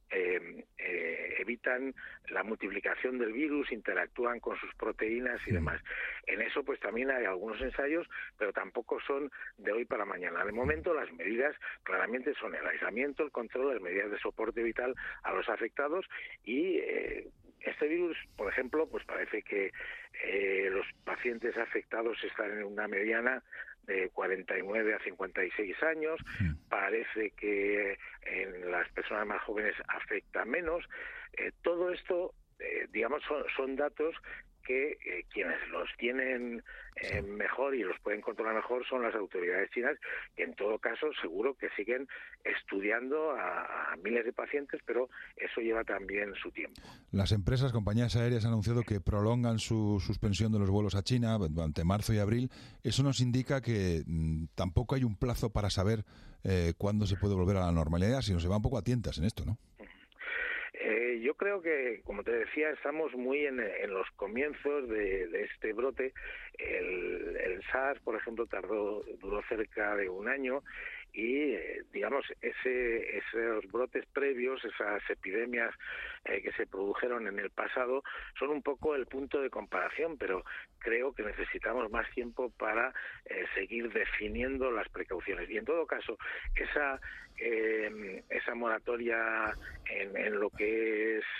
evitan la multiplicación del virus, interactúan con sus proteínas y demás. En eso pues también hay algunos ensayos, pero tampoco son de hoy para mañana. De momento las medidas claramente son el aislamiento, el control, las medidas de soporte vital a los afectados y este virus, por ejemplo, pues parece que los pacientes afectados están en una mediana de 49 a 56 años, parece que en las personas más jóvenes afecta menos. Todo esto, digamos, son datos que quienes los tienen mejor y los pueden controlar mejor son las autoridades chinas, que en todo caso seguro que siguen estudiando a miles de pacientes, pero eso lleva también su tiempo. Las empresas, compañías aéreas han anunciado que prolongan su suspensión de los vuelos a China durante marzo y abril. Eso nos indica que tampoco hay un plazo para saber cuándo se puede volver a la normalidad, sino se va un poco a tientas en esto, ¿no? Yo creo que, como te decía, estamos muy en los comienzos de este brote. El SARS, por ejemplo, duró cerca de un año y, digamos, esos brotes previos, esas epidemias que se produjeron en el pasado, son un poco el punto de comparación, pero creo que necesitamos más tiempo para seguir definiendo las precauciones. Y en todo caso, esa moratoria en lo que es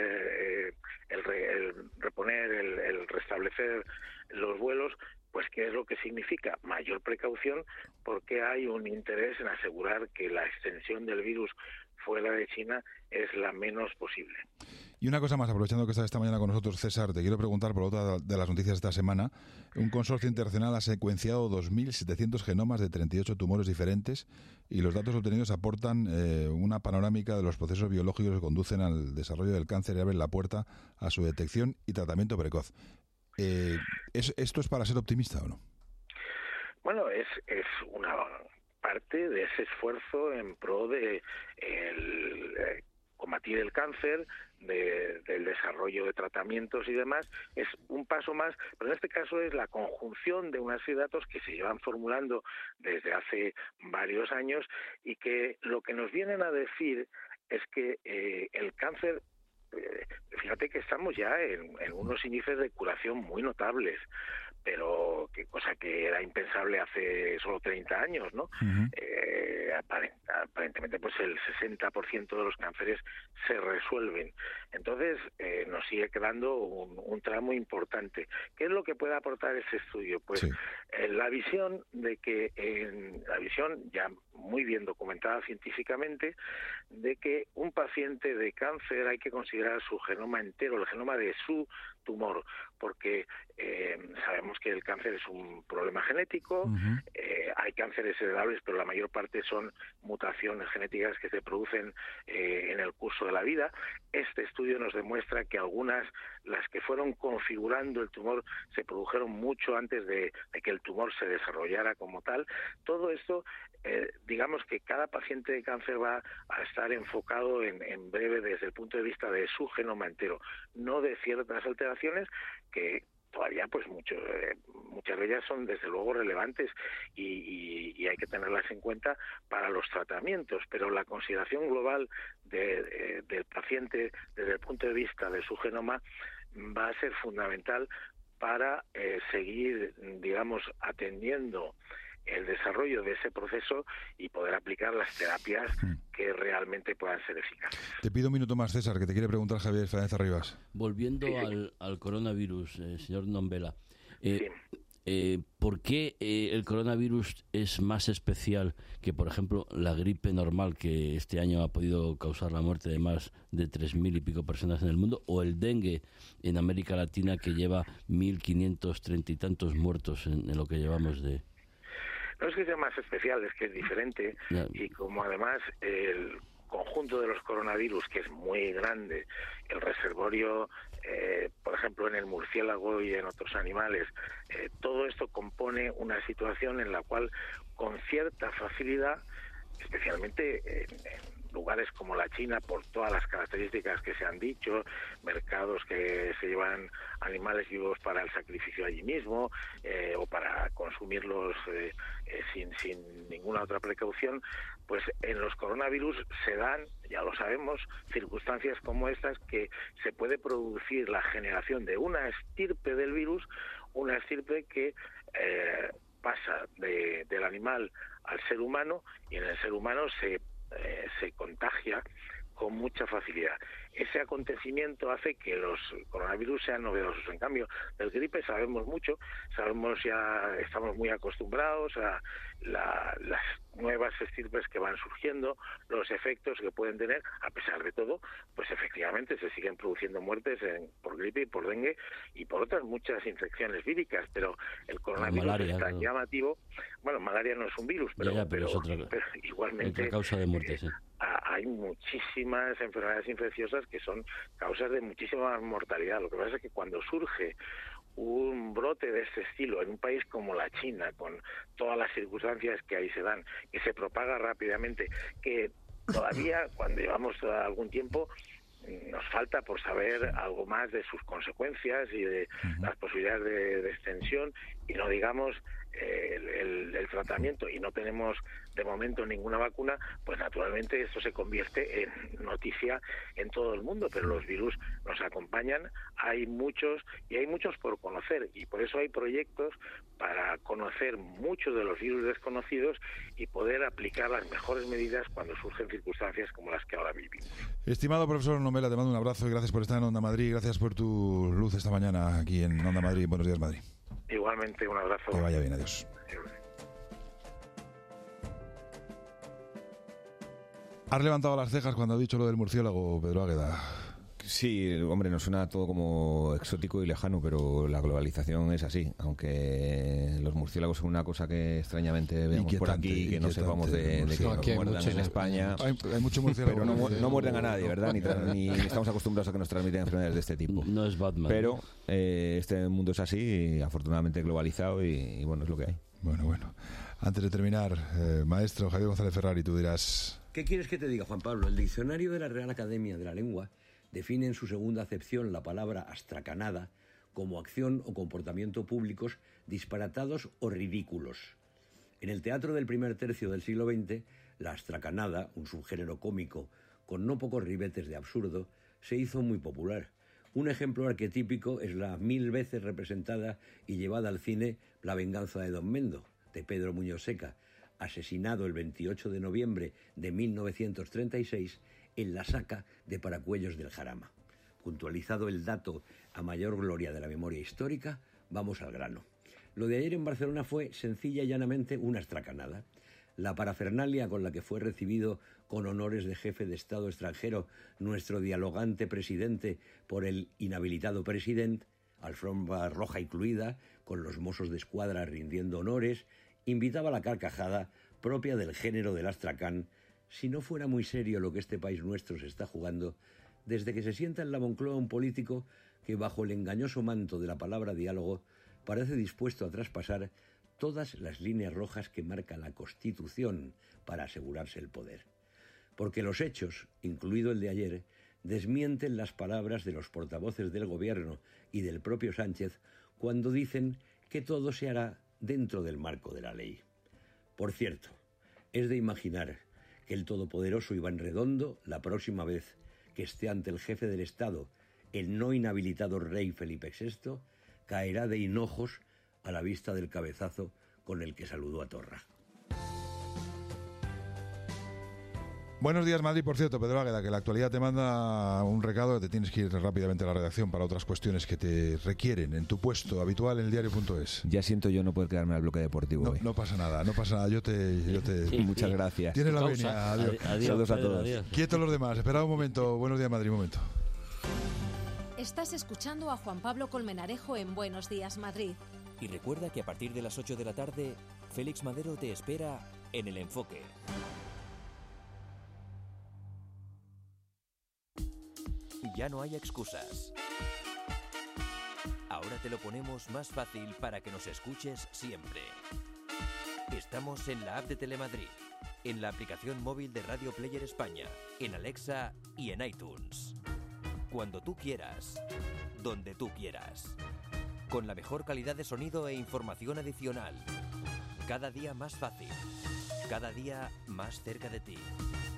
el reponer, el restablecer los vuelos, pues ¿qué es lo que significa? Mayor precaución, porque hay un interés en asegurar que la extensión del virus fuera de China es la menos posible. Y una cosa más, aprovechando que está esta mañana con nosotros, César, te quiero preguntar por otra de las noticias de esta semana. Un consorcio internacional ha secuenciado 2.700 genomas de 38 tumores diferentes y los datos obtenidos aportan una panorámica de los procesos biológicos que conducen al desarrollo del cáncer y abren la puerta a su detección y tratamiento precoz. ¿Esto es para ser optimista o no? Bueno, es una parte de ese esfuerzo en pro de combatir el cáncer, del desarrollo de tratamientos y demás. Es un paso más, pero en este caso es la conjunción de una serie de datos que se llevan formulando desde hace varios años y que lo que nos vienen a decir es que el cáncer, fíjate que estamos ya en unos índices de curación muy notables, pero cosa que era impensable hace solo 30 años, ¿no? Aparentemente pues el 60% de los cánceres se resuelven. Entonces nos sigue quedando un tramo importante. ¿Qué es lo que puede aportar ese estudio? Pues la visión de que, la visión ya muy bien documentada científicamente, de que un paciente de cáncer hay que considerar su genoma entero, el genoma de su tumor, porque sabemos que el cáncer es un problema genético, hay cánceres heredables, pero la mayor parte son mutaciones genéticas que se producen en el curso de la vida. Este estudio nos demuestra que algunas, las que fueron configurando el tumor, se produjeron mucho antes de que el tumor se desarrollara como tal. Todo esto, digamos que cada paciente de cáncer va a estar enfocado en breve desde el punto de vista de su genoma entero, no de ciertas alteraciones que todavía pues muchas de ellas son desde luego relevantes y hay que tenerlas en cuenta para los tratamientos, pero la consideración global del paciente desde el punto de vista de su genoma va a ser fundamental para seguir, digamos, atendiendo el desarrollo de ese proceso y poder aplicar las terapias que realmente puedan ser eficaces. Te pido un minuto más, César, que te quiere preguntar Javier Fernández Arribas. Volviendo al coronavirus, señor Nombela, ¿por qué el coronavirus es más especial que, por ejemplo, la gripe normal, que este año ha podido causar la muerte de más de 3.000 y pico personas en el mundo, o el dengue en América Latina, que lleva 1.530 y tantos muertos en lo que llevamos de...? No es que sea más especial, es que es diferente, y como además el conjunto de los coronavirus, que es muy grande, el reservorio, por ejemplo, en el murciélago y en otros animales, todo esto compone una situación en la cual con cierta facilidad, especialmente en lugares como la China, por todas las características que se han dicho, mercados que se llevan animales vivos para el sacrificio allí mismo o para consumirlos sin ninguna otra precaución, pues en los coronavirus se dan, ya lo sabemos, circunstancias como estas, que se puede producir la generación de una estirpe del virus, una estirpe que pasa del animal al ser humano, y en el ser humano se contagia con mucha facilidad. Ese acontecimiento hace que los coronavirus sean novedosos. En cambio, del gripe sabemos mucho, estamos muy acostumbrados a las nuevas estirpes que van surgiendo, los efectos que pueden tener. A pesar de todo, pues efectivamente se siguen produciendo muertes por gripe y por dengue y por otras muchas infecciones víricas, pero el coronavirus malaria, es tan llamativo. Bueno, malaria no es un virus, pero es otra, pero igualmente otra causa de muerte, sí. Hay muchísimas enfermedades infecciosas que son causas de muchísima mortalidad. Lo que pasa es que cuando surge un brote de este estilo en un país como la China, con todas las circunstancias que ahí se dan, que se propaga rápidamente, que todavía cuando llevamos algún tiempo nos falta por saber algo más de sus consecuencias y de las posibilidades de extensión, y no digamos el tratamiento, y no tenemos de momento ninguna vacuna, pues naturalmente esto se convierte en noticia en todo el mundo, pero los virus nos acompañan, hay muchos por conocer, y por eso hay proyectos para conocer muchos de los virus desconocidos y poder aplicar las mejores medidas cuando surgen circunstancias como las que ahora vivimos. Estimado profesor Nomela, te mando un abrazo y gracias por estar en Onda Madrid, gracias por tu luz esta mañana aquí en Onda Madrid. Buenos días, Madrid. Igualmente, un abrazo. Que vaya bien, adiós. ¿Has levantado las cejas cuando ha dicho lo del murciélago, Pedro Águeda? Sí, hombre, nos suena todo como exótico y lejano, pero la globalización es así, aunque los murciélagos son una cosa que extrañamente vemos por aquí, que no sepamos de que nos muerdan en España. Hay mucho murciélago. Pero no muerden a nadie, ¿verdad? Ni estamos acostumbrados a que nos transmiten enfermedades de este tipo. No es Batman. Pero este mundo es así, afortunadamente globalizado, y bueno, es lo que hay. Bueno. Antes de terminar, maestro Javier González Ferrari, tú dirás... ¿Qué quieres que te diga, Juan Pablo? El diccionario de la Real Academia de la Lengua define en su segunda acepción la palabra astracanada como acción o comportamiento públicos disparatados o ridículos. En el teatro del primer tercio del siglo XX, la astracanada, un subgénero cómico con no pocos ribetes de absurdo, se hizo muy popular. Un ejemplo arquetípico es la 1000 veces representada y llevada al cine La venganza de Don Mendo, de Pedro Muñoz Seca, asesinado el 28 de noviembre de 1936 en la saca de Paracuellos del Jarama. Puntualizado el dato a mayor gloria de la memoria histórica, vamos al grano. Lo de ayer en Barcelona fue sencilla y llanamente una astracanada. La parafernalia con la que fue recibido con honores de jefe de Estado extranjero nuestro dialogante presidente por el inhabilitado presidente, alfombra roja incluida, con los mozos de escuadra rindiendo honores, invitaba a la carcajada propia del género del astracán, si no fuera muy serio lo que este país nuestro se está jugando, desde que se sienta en la Moncloa un político que bajo el engañoso manto de la palabra diálogo parece dispuesto a traspasar todas las líneas rojas que marca la Constitución para asegurarse el poder. Porque los hechos, incluido el de ayer, desmienten las palabras de los portavoces del Gobierno y del propio Sánchez cuando dicen que todo se hará dentro del marco de la ley. Por cierto, es de imaginar que el todopoderoso Iván Redondo, la próxima vez que esté ante el jefe del Estado, el no inhabilitado rey Felipe VI, caerá de hinojos a la vista del cabezazo con el que saludó a Torra. Buenos días, Madrid. Por cierto, Pedro Águeda, que la actualidad te manda un recado, te tienes que ir rápidamente a la redacción para otras cuestiones que te requieren en tu puesto habitual en el diario.es. Ya siento yo no poder quedarme al bloque deportivo hoy. No pasa nada. Yo te... Muchas gracias. Tienes la venia. Adiós. Saludos a todos. Adiós. Quietos los demás. Esperad un momento. Buenos días, Madrid. Un momento. Estás escuchando a Juan Pablo Colmenarejo en Buenos Días, Madrid. Y recuerda que a partir de las 8 de la tarde, Félix Madero te espera en El Enfoque. Ya no hay excusas. Ahora te lo ponemos más fácil para que nos escuches siempre. Estamos en la app de Telemadrid, en la aplicación móvil de Radio Player España, en Alexa y en iTunes. Cuando tú quieras, donde tú quieras. Con la mejor calidad de sonido e información adicional. Cada día más fácil. Cada día más cerca de ti.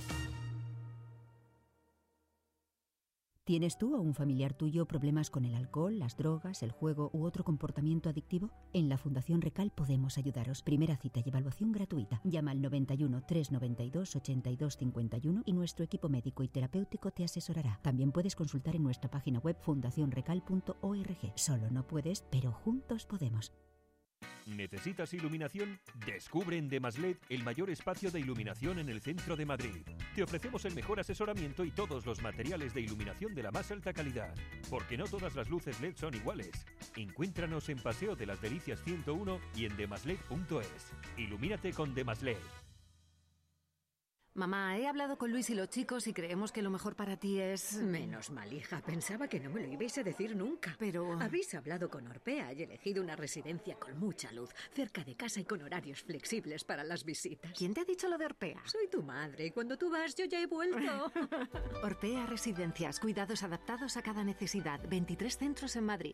¿Tienes tú o un familiar tuyo problemas con el alcohol, las drogas, el juego u otro comportamiento adictivo? En la Fundación Recal podemos ayudaros. Primera cita y evaluación gratuita. Llama al 91 392 82 51 y nuestro equipo médico y terapéutico te asesorará. También puedes consultar en nuestra página web fundacionrecal.org. Solo no puedes, pero juntos podemos. ¿Necesitas iluminación? Descubre en Demasled el mayor espacio de iluminación en el centro de Madrid. Te ofrecemos el mejor asesoramiento y todos los materiales de iluminación de la más alta calidad. Porque no todas las luces LED son iguales. Encuéntranos en Paseo de las Delicias 101 y en demasled.es. Ilumínate con Demasled. Mamá, he hablado con Luis y los chicos y creemos que lo mejor para ti es... Menos mal, hija. Pensaba que no me lo ibais a decir nunca. Pero... Habéis hablado con Orpea y elegido una residencia con mucha luz, cerca de casa y con horarios flexibles para las visitas. ¿Quién te ha dicho lo de Orpea? Soy tu madre y cuando tú vas yo ya he vuelto. Orpea Residencias. Cuidados adaptados a cada necesidad. 23 centros en Madrid.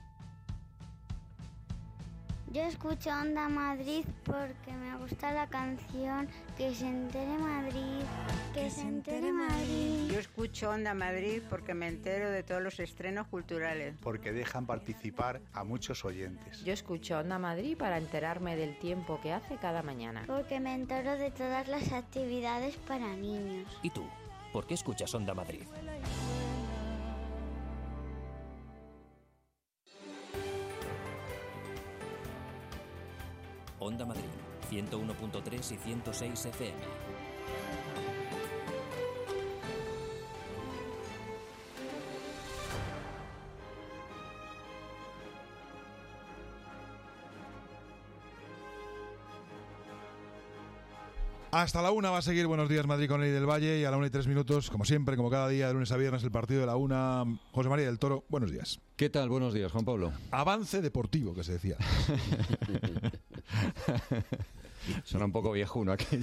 Yo escucho Onda Madrid porque me gusta la canción Que se entere Madrid, que se entere Madrid. Yo escucho Onda Madrid porque me entero de todos los estrenos culturales. Porque dejan participar a muchos oyentes. Yo escucho Onda Madrid para enterarme del tiempo que hace cada mañana. Porque me entero de todas las actividades para niños. ¿Y tú? ¿Por qué escuchas Onda Madrid? Onda Madrid, 101.3 y 106 FM. Hasta la 1 va a seguir Buenos Días Madrid con Eli del Valle y a la 1 y 3 minutos, como siempre, como cada día, de lunes a viernes, el partido de la 1. José María del Toro, buenos días. ¿Qué tal? Buenos días, Juan Pablo. Avance deportivo, que se decía. Suena un poco viejuno aquello.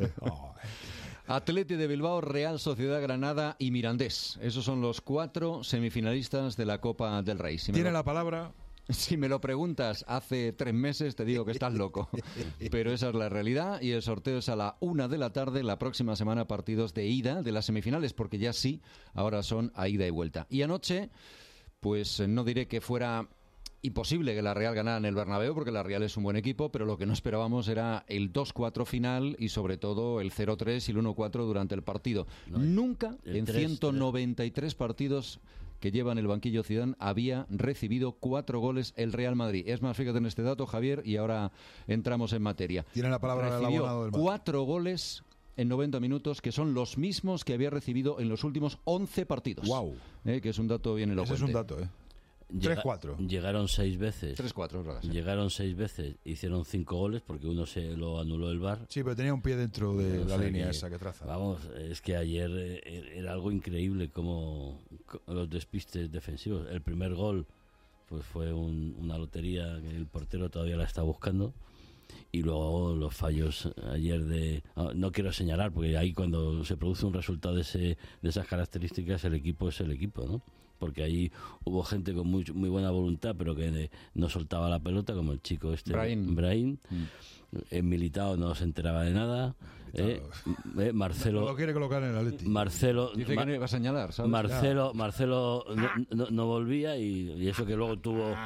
Atleti de Bilbao, Real Sociedad Granada y Mirandés. Esos son los 4 semifinalistas de la Copa del Rey. ¿Tiene la palabra? Si me lo preguntas hace 3 meses, te digo que estás loco. Pero esa es la realidad y el sorteo es a la 1 de la tarde. La próxima semana partidos de ida de las semifinales, porque ya sí, ahora son a ida y vuelta. Y anoche, pues no diré que fuera imposible que la Real ganara en el Bernabéu, porque la Real es un buen equipo, pero lo que no esperábamos era el 2-4 final y sobre todo el 0-3 y el 1-4 durante el partido. Nunca en 193 partidos que lleva en el banquillo Zidane había recibido 4 goles el Real Madrid. Es más, fíjate en este dato, Javier, y ahora entramos en materia. Tiene la palabra el abonado del Madrid. 4 goles en 90 minutos, que son los mismos que había recibido en los últimos 11 partidos. Wow. Que es un dato bien elocuente. Ese es un dato, 3-4. Llegaron 6 veces. 3-4, es verdad. Llegaron 6 veces, hicieron 5 goles porque uno se lo anuló el VAR. Sí, pero tenía un pie dentro de la línea esa que traza. Vamos, es que ayer era algo increíble como los despistes defensivos. El primer gol pues fue una lotería que el portero todavía la está buscando. Y luego los fallos ayer no quiero señalar, porque ahí cuando se produce un resultado de esas características, el equipo es el equipo, ¿no? Porque ahí hubo gente con muy buena voluntad, pero que no soltaba la pelota, como el chico Brahim. En Militao no se enteraba de nada. Marcelo no lo quiere colocar en el Atleti. Dice que no iba a señalar, ¿sabes? Marcelo no volvía y eso que luego tuvo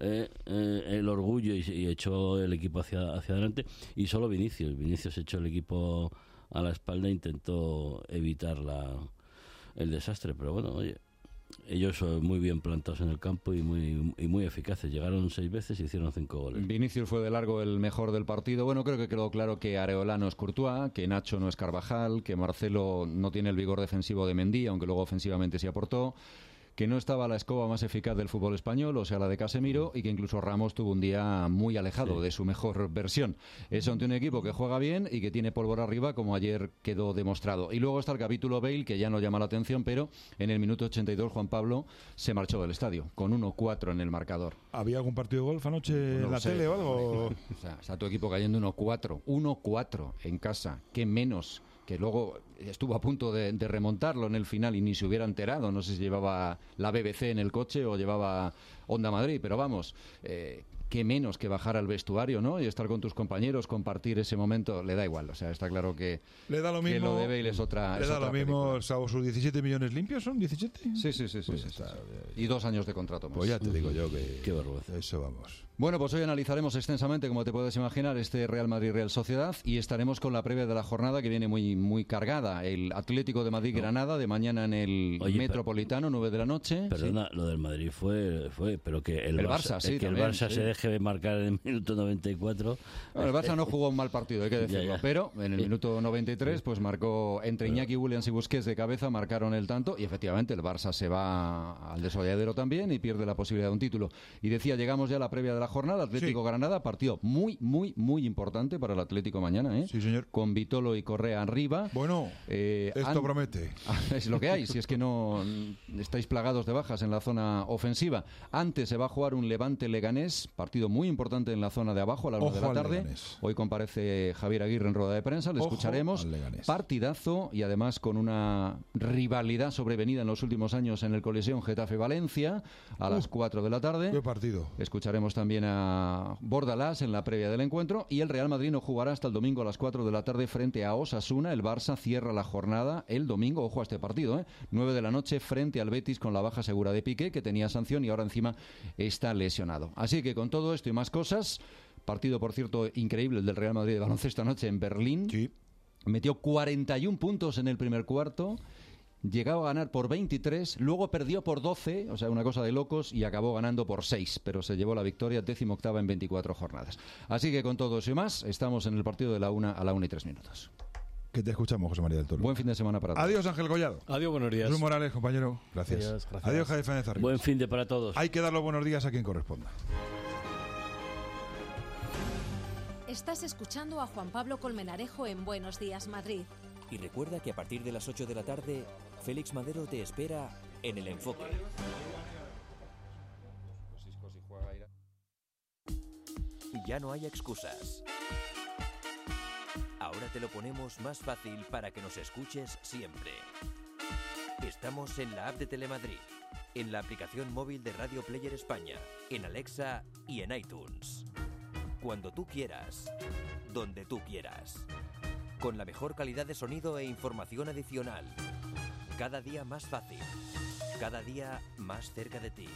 el orgullo y echó el equipo hacia adelante, y solo Vinicius echó el equipo a la espalda e intentó evitar el desastre, pero bueno, oye, ellos son muy bien plantados en el campo y muy eficaces. Llegaron 6 veces y hicieron 5 goles. Vinicius fue de largo el mejor del partido. Bueno, creo que quedó claro que Areola no es Courtois, que Nacho no es Carvajal, que Marcelo no tiene el vigor defensivo de Mendy, aunque luego ofensivamente sí aportó, que no estaba la escoba más eficaz del fútbol español, o sea, la de Casemiro, y que incluso Ramos tuvo un día muy alejado de su mejor versión. Eso ante un equipo que juega bien y que tiene pólvora arriba, como ayer quedó demostrado. Y luego está el capítulo Bale, que ya no llama la atención, pero en el minuto 82 Juan Pablo se marchó del estadio, con 1-4 en el marcador. ¿Había algún partido de golf anoche en la tele o algo? O sea, está tu equipo cayendo 1-4 en casa, qué menos, que luego estuvo a punto de remontarlo en el final y ni se hubiera enterado, no sé si llevaba la BBC en el coche o llevaba Onda Madrid, pero vamos, qué menos que bajar al vestuario, ¿no? Y estar con tus compañeros, compartir ese momento, le da igual, o sea, está claro que le da lo mismo, que lo de Bale es otra le da lo mismo, película. salvo sus 17 millones limpios, ¿son 17? Sí. Y 2 años de contrato más. Pues ya te digo yo que... Qué vergüenza. Eso vamos. Bueno, pues hoy analizaremos extensamente, como te puedes imaginar, este Real Madrid-Real Sociedad, y estaremos con la previa de la jornada que viene muy cargada. El Atlético de Madrid-Granada de mañana en el Metropolitano, 9 de la noche. Perdona, lo del Madrid fue, pero que el Barça, sí, que también, el Barça se deje marcar en el minuto 94. Bueno, el Barça no jugó un mal partido, hay que decirlo, pero en el minuto 93 pues marcó entre Iñaki Williams y Busquets de cabeza, marcaron el tanto, y efectivamente el Barça se va al desolladero también y pierde la posibilidad de un título. Y decía, llegamos ya a la previa de la jornada, Atlético-Granada, partido muy importante para el Atlético mañana, ¿eh? Sí, señor. Con Vitolo y Correa arriba. Bueno, esto promete. Es lo que hay, si es que no estáis plagados de bajas en la zona ofensiva. Antes se va a jugar un Levante-Leganés, partido muy importante en la zona de abajo a las 1 de la tarde. Hoy comparece Javier Aguirre en rueda de prensa, le escucharemos. Partidazo, y además con una rivalidad sobrevenida en los últimos años en el Coliseum Getafe-Valencia a las 4 de la tarde. Qué partido. Escucharemos también a Bordalás en la previa del encuentro, y el Real Madrid no jugará hasta el domingo a las 4 de la tarde frente a Osasuna. El Barça cierra la jornada el domingo, ojo a este partido, 9 de la noche frente al Betis, con la baja segura de Piqué, que tenía sanción y ahora encima está lesionado. Así que con todo esto y más cosas, partido por cierto increíble el del Real Madrid de baloncesto anoche en Berlín. Sí. Metió 41 puntos en el primer cuarto. Llegaba a ganar por 23, luego perdió por 12, o sea, una cosa de locos, y acabó ganando por 6, pero se llevó la victoria 18ª en 24 jornadas. Así que con todo eso y más, estamos en el partido de la 1 a la 1 y 3 minutos. Que te escuchamos, José María del Toro. Buen fin de semana para todos. Adiós, Ángel Collado. Adiós, buenos días. Jesús Morales, compañero. Gracias. Adiós, Javier Fernández Arribas. Buen fin de para todos. Hay que dar los buenos días a quien corresponda. Estás escuchando a Juan Pablo Colmenarejo en Buenos Días, Madrid. Y recuerda que a partir de las 8 de la tarde, Félix Madero te espera en El Enfoque. Ya no hay excusas. Ahora te lo ponemos más fácil para que nos escuches siempre. Estamos en la app de Telemadrid, en la aplicación móvil de Radio Player España, en Alexa y en iTunes. Cuando tú quieras, donde tú quieras. Con la mejor calidad de sonido e información adicional. Cada día más fácil. Cada día más cerca de ti.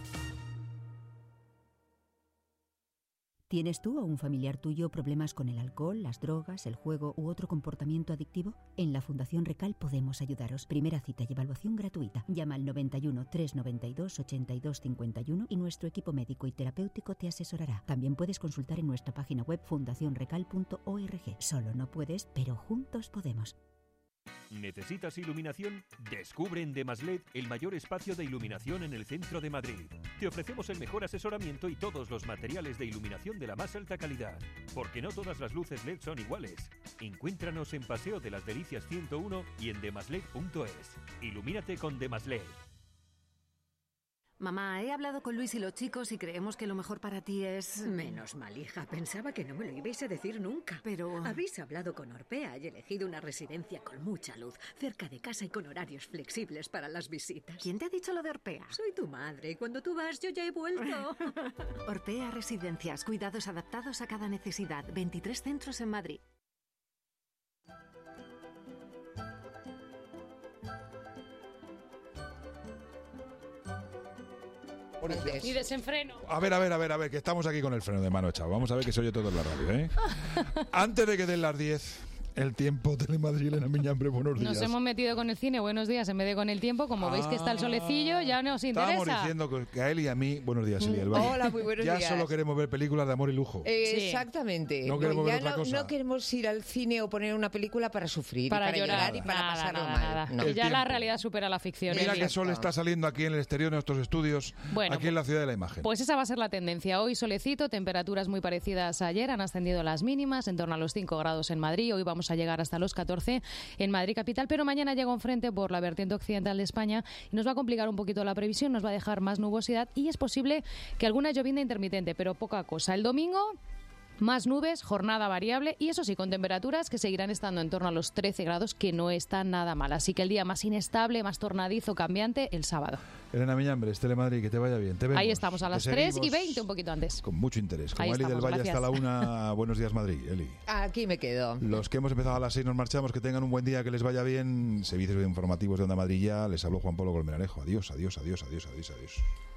¿Tienes tú o un familiar tuyo problemas con el alcohol, las drogas, el juego u otro comportamiento adictivo? En la Fundación Recal podemos ayudaros. Primera cita y evaluación gratuita. Llama al 91 392 82 51 y nuestro equipo médico y terapéutico te asesorará. También puedes consultar en nuestra página web fundacionrecal.org. Solo no puedes, pero juntos podemos. ¿Necesitas iluminación? Descubre en Demaslet el mayor espacio de iluminación en el centro de Madrid. Te ofrecemos el mejor asesoramiento y todos los materiales de iluminación de la más alta calidad. Porque no todas las luces LED son iguales. Encuéntranos en Paseo de las Delicias 101 y en demaslet.es. Ilumínate con Demaslet. Mamá, he hablado con Luis y los chicos y creemos que lo mejor para ti es... Menos mal, hija. Pensaba que no me lo ibais a decir nunca. Pero... Habéis hablado con Orpea y elegido una residencia con mucha luz, cerca de casa y con horarios flexibles para las visitas. ¿Quién te ha dicho lo de Orpea? Soy tu madre y cuando tú vas yo ya he vuelto. Orpea Residencias, cuidados adaptados a cada necesidad. 23 centros en Madrid. Y desenfreno. A ver, que estamos aquí con el freno de mano echado. Vamos a ver que se oye todo en la radio, ¿eh? Antes de que den las 10, El tiempo, Telemadrid, Elena Miñambre, buenos días. Nos hemos metido con el cine, buenos días, en vez de con el tiempo. Como veis que está el solecillo, ya nos interesa. Estábamos diciendo que a él y a mí, buenos días, Elia del Valle. Hola, muy buenos días. Ya solo queremos ver películas de amor y lujo. Exactamente. No queremos ver otra cosa. No queremos ir al cine o poner una película para sufrir, para llorar y para pasarlo mal. No. Ya la realidad supera la ficción. Mira qué sol está saliendo aquí en el exterior de nuestros estudios, aquí en la ciudad de la imagen. Pues esa va a ser la tendencia. Hoy solecito, temperaturas muy parecidas a ayer, han ascendido las mínimas, en torno a los 5 grados en Madrid. Hoy vamos a llegar hasta los 14 en Madrid capital, pero mañana llega un frente por la vertiente occidental de España y nos va a complicar un poquito la previsión, nos va a dejar más nubosidad y es posible que alguna llovinda intermitente, pero poca cosa. El domingo, más nubes, jornada variable y eso sí, con temperaturas que seguirán estando en torno a los 13 grados, que no está nada mal. Así que el día más inestable, más tornadizo, cambiante, el sábado. Elena Miñambre, Telemadrid, que te vaya bien. Te vemos. Ahí estamos a las 3:20, un poquito antes. Con mucho interés. Como Ahí Eli estamos, del Valle gracias. hasta la 1, buenos días Madrid, Eli. Aquí me quedo. Los que hemos empezado a las 6 nos marchamos, que tengan un buen día, que les vaya bien. Servicios informativos de Onda Madrid ya. Les habló Juan Pablo Colmenarejo. Adiós, adiós, adiós, adiós, adiós, adiós.